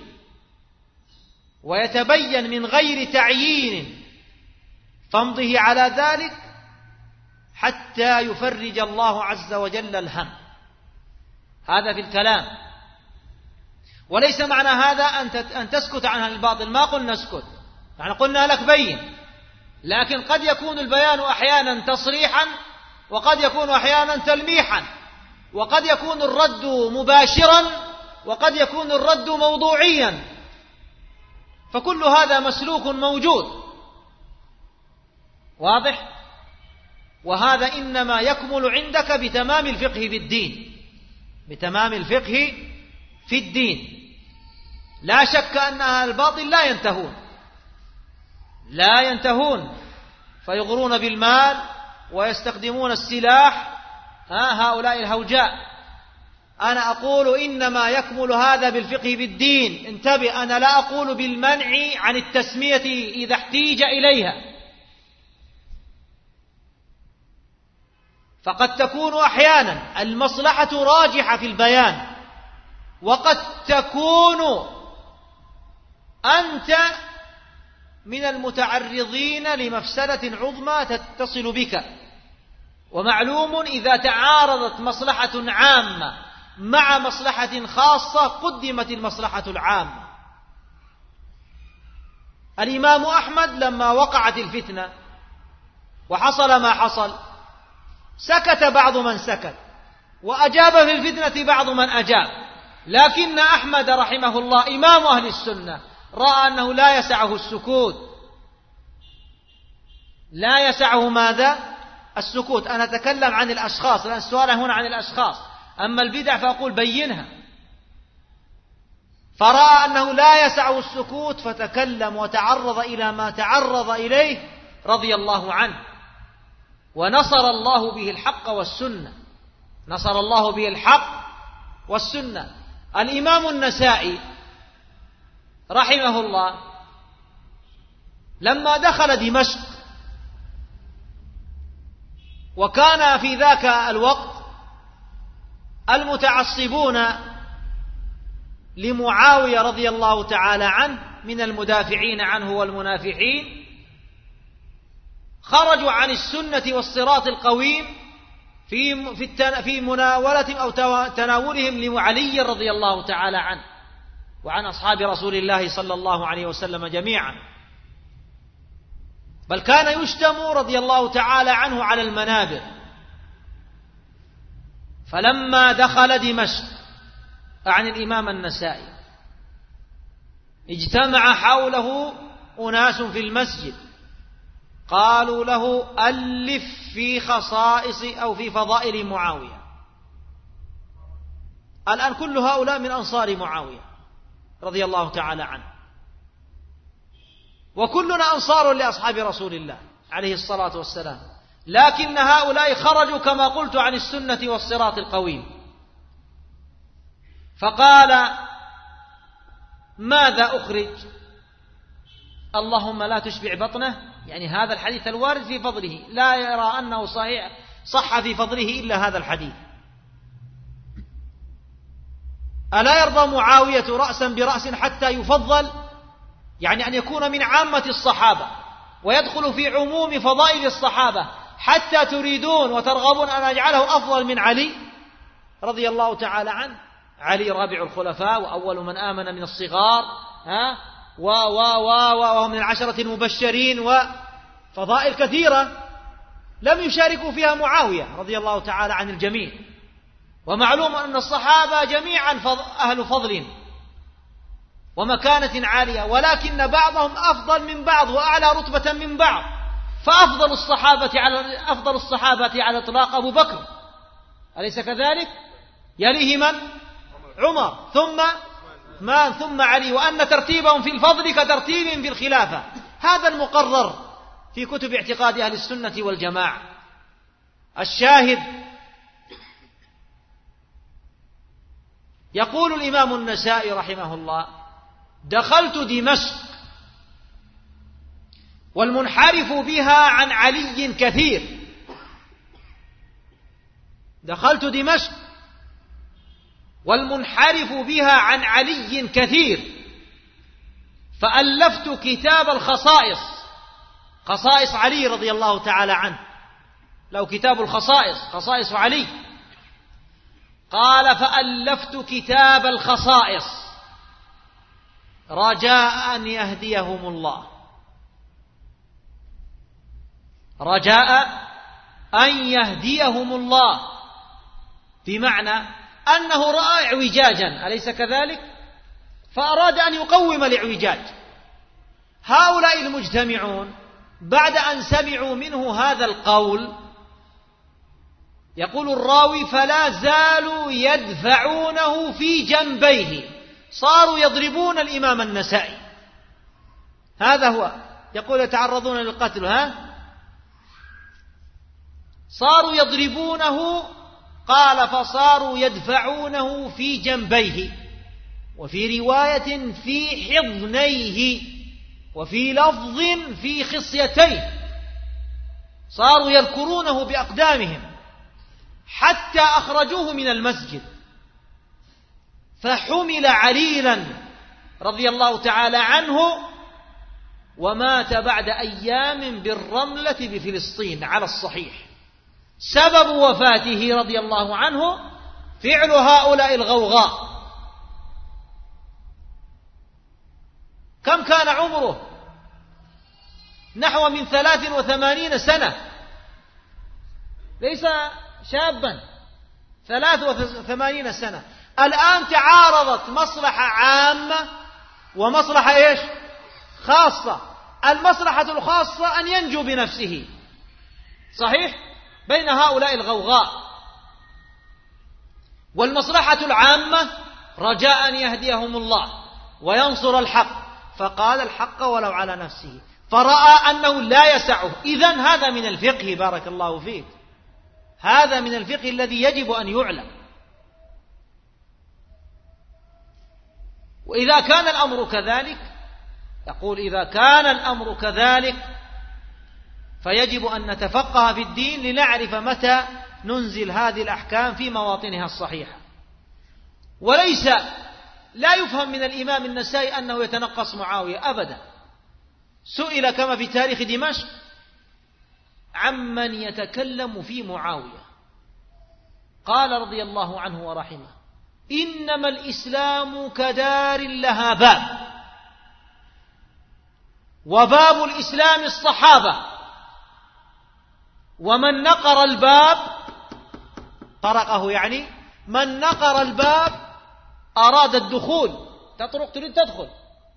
ويتبين من غير تعيين فامضه على ذلك حتى يفرج الله عز وجل الهم. هذا في الكلام. وليس معنى هذا أن تسكت عن الباطل، ما قلنا اسكت، نحن قلنا لك بين، لكن قد يكون البيان أحيانا تصريحا وقد يكون أحيانا تلميحا، وقد يكون الرد مباشرا وقد يكون الرد موضوعيا، فكل هذا مسلوك موجود. واضح؟ وهذا إنما يكمل عندك بتمام الفقه في الدين، بتمام الفقه في الدين. لا شك أن أهل الباطل لا ينتهون لا ينتهون فيغرون بالمال ويستخدمون السلاح، ها هؤلاء الهوجاء. أنا أقول إنما يكمل هذا بالفقه بالدين. انتبه، أنا لا أقول بالمنع عن التسمية إذا احتيج إليها، فقد تكون أحيانا المصلحة راجحة في البيان، وقد تكون أنت من المتعرضين لمفسدة عظمى تتصل بك. ومعلوم إذا تعارضت مصلحة عامة مع مصلحة خاصة قدمت المصلحة العامة. الإمام أحمد لما وقعت الفتنة وحصل ما حصل سكت بعض من سكت، وأجاب في الفتنة بعض من أجاب، لكن أحمد رحمه الله إمام أهل السنة رأى أنه لا يسعه السكوت. لا يسعه ماذا؟ السكوت. أنا أتكلم عن الأشخاص، لأن السؤال هنا عن الأشخاص، أما البدع فأقول بينها. فرأى أنه لا يسعه السكوت فتكلم وتعرض إلى ما تعرض إليه رضي الله عنه، ونصر الله به الحق والسنة. نصر الله به الحق والسنة. الإمام النسائي رحمه الله لما دخل دمشق، وكان في ذاك الوقت المتعصبون لمعاوية رضي الله تعالى عنه من المدافعين عنه والمنافحين خرجوا عن السنة والصراط القويم في في في مناولة أو تناولهم لعلي رضي الله تعالى عنه وعن أصحاب رسول الله صلى الله عليه وسلم جميعا، بل كان يشتم رضي الله تعالى عنه على المنابر. فلما دخل دمشق عن الإمام النسائي اجتمع حوله أناس في المسجد قالوا له ألف في خصائص أو في فضائل معاوية. الآن كل هؤلاء من أنصار معاوية رضي الله تعالى عنه، وكلنا أنصار لأصحاب رسول الله عليه الصلاة والسلام، لكن هؤلاء خرجوا كما قلت عن السنة والصراط القويم. فقال ماذا أخرج؟ اللهم لا تشبع بطنه، يعني هذا الحديث الوارد في فضله لا يرى أنه صحيح صح في فضله إلا هذا الحديث. ألا يرضى معاوية رأسا برأس حتى يفضل، يعني أن يكون من عامة الصحابة ويدخل في عموم فضائل الصحابة، حتى تريدون وترغبون أن أجعله أفضل من علي رضي الله تعالى عنه؟ علي رابع الخلفاء وأول من آمن من الصغار، ها و و و وهو من العشرة المبشرين، وفضائل كثيرة لم يشاركوا فيها معاوية رضي الله تعالى عن الجميع. ومعلوم أن الصحابة جميعا أهل فضل ومكانة عالية، ولكن بعضهم أفضل من بعض وأعلى رتبة من بعض. فأفضل الصحابة على أفضل الصحابة على إطلاق أبو بكر، أليس كذلك؟ يليه من؟ عمر، ثم عثمان، ثم علي، وأن ترتيبهم في الفضل كترتيبهم في الخلافة. هذا المقرر في كتب اعتقاد أهل السنة والجماعة. الشاهد، يقول الإمام النسائي رحمه الله: دخلت دمشق والمنحرف بها عن علي كثير. دخلت دمشق والمنحرف بها عن علي كثير، فألفت كتاب الخصائص، خصائص علي رضي الله تعالى عنه، له كتاب الخصائص، خصائص علي. قال: فألفت كتاب الخصائص رجاء أن يهديهم الله، رجاء أن يهديهم الله. بمعنى أنه رأى اعوجاجا، أليس كذلك؟ فأراد أن يقوم الاعوجاج. هؤلاء المجتمعون بعد أن سمعوا منه هذا القول، يقول الراوي: فلا زالوا يدفعونه في جنبيه، صاروا يضربون الإمام النسائي. هذا هو، يقول يتعرضون للقتل، ها صاروا يضربونه، قال: فصاروا يدفعونه في جنبيه، وفي رواية في حضنيه، وفي لفظ في خصيتيه، صاروا يذكرونه بأقدامهم حتى أخرجوه من المسجد. فحمل عليلا رضي الله تعالى عنه، ومات بعد أيام بالرملة بفلسطين على الصحيح. سبب وفاته رضي الله عنه فعل هؤلاء الغوغاء. كم كان عمره؟ نحو من ثلاث وثمانين سنة، ليس شابا، ثلاث وثمانين سنة. الآن تعارضت مصلحة عامة ومصلحة إيش؟ خاصة. المصلحة الخاصة أن ينجو بنفسه، صحيح، بين هؤلاء الغوغاء، والمصلحة العامة رجاء أن يهديهم الله وينصر الحق، فقال الحق ولو على نفسه، فرأى أنه لا يسعه. إذن هذا من الفقه، بارك الله فيك، هذا من الفقه الذي يجب أن يعلم. وإذا كان الأمر كذلك، يقول إذا كان الأمر كذلك فيجب أن نتفقه في الدين لنعرف متى ننزل هذه الأحكام في مواطنها الصحيحة. وليس لا يفهم من الإمام النسائي أنه يتنقص معاوية أبدا. سئل كما في تاريخ دمشق عمن يتكلم في معاوية، قال رضي الله عنه ورحمه: إنما الإسلام كدار لها باب، وباب الإسلام الصحابة، ومن نقر الباب طرقه، يعني من نقر الباب أراد الدخول، تطرق تريد تدخل.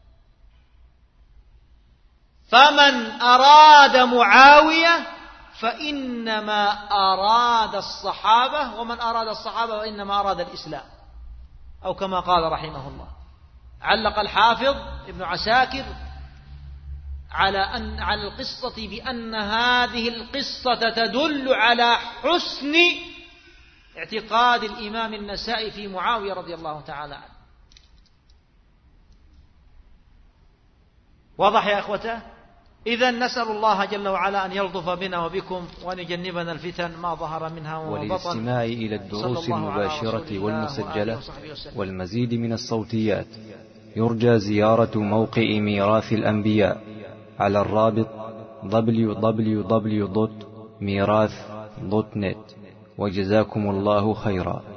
فمن أراد معاوية فإنما أراد الصحابة، ومن أراد الصحابة فإنما أراد الإسلام، أو كما قال رحمه الله. علق الحافظ ابن عساكر على أن على القصة بأن هذه القصة تدل على حسن اعتقاد الإمام النسائي في معاوية رضي الله تعالى عنه. واضح يا أخوته؟ إذن نسأل الله جل وعلا أن يلطف بنا وبكم وأن يجنبنا الفتن ما ظهر منها وما بطن. وللاستماع إلى الدروس المباشرة والمسجلة والمزيد من الصوتيات يرجى زيارة موقع ميراث الأنبياء على الرابط دبليو دبليو دبليو دوت ميراث دوت نت. وجزاكم الله خيرا.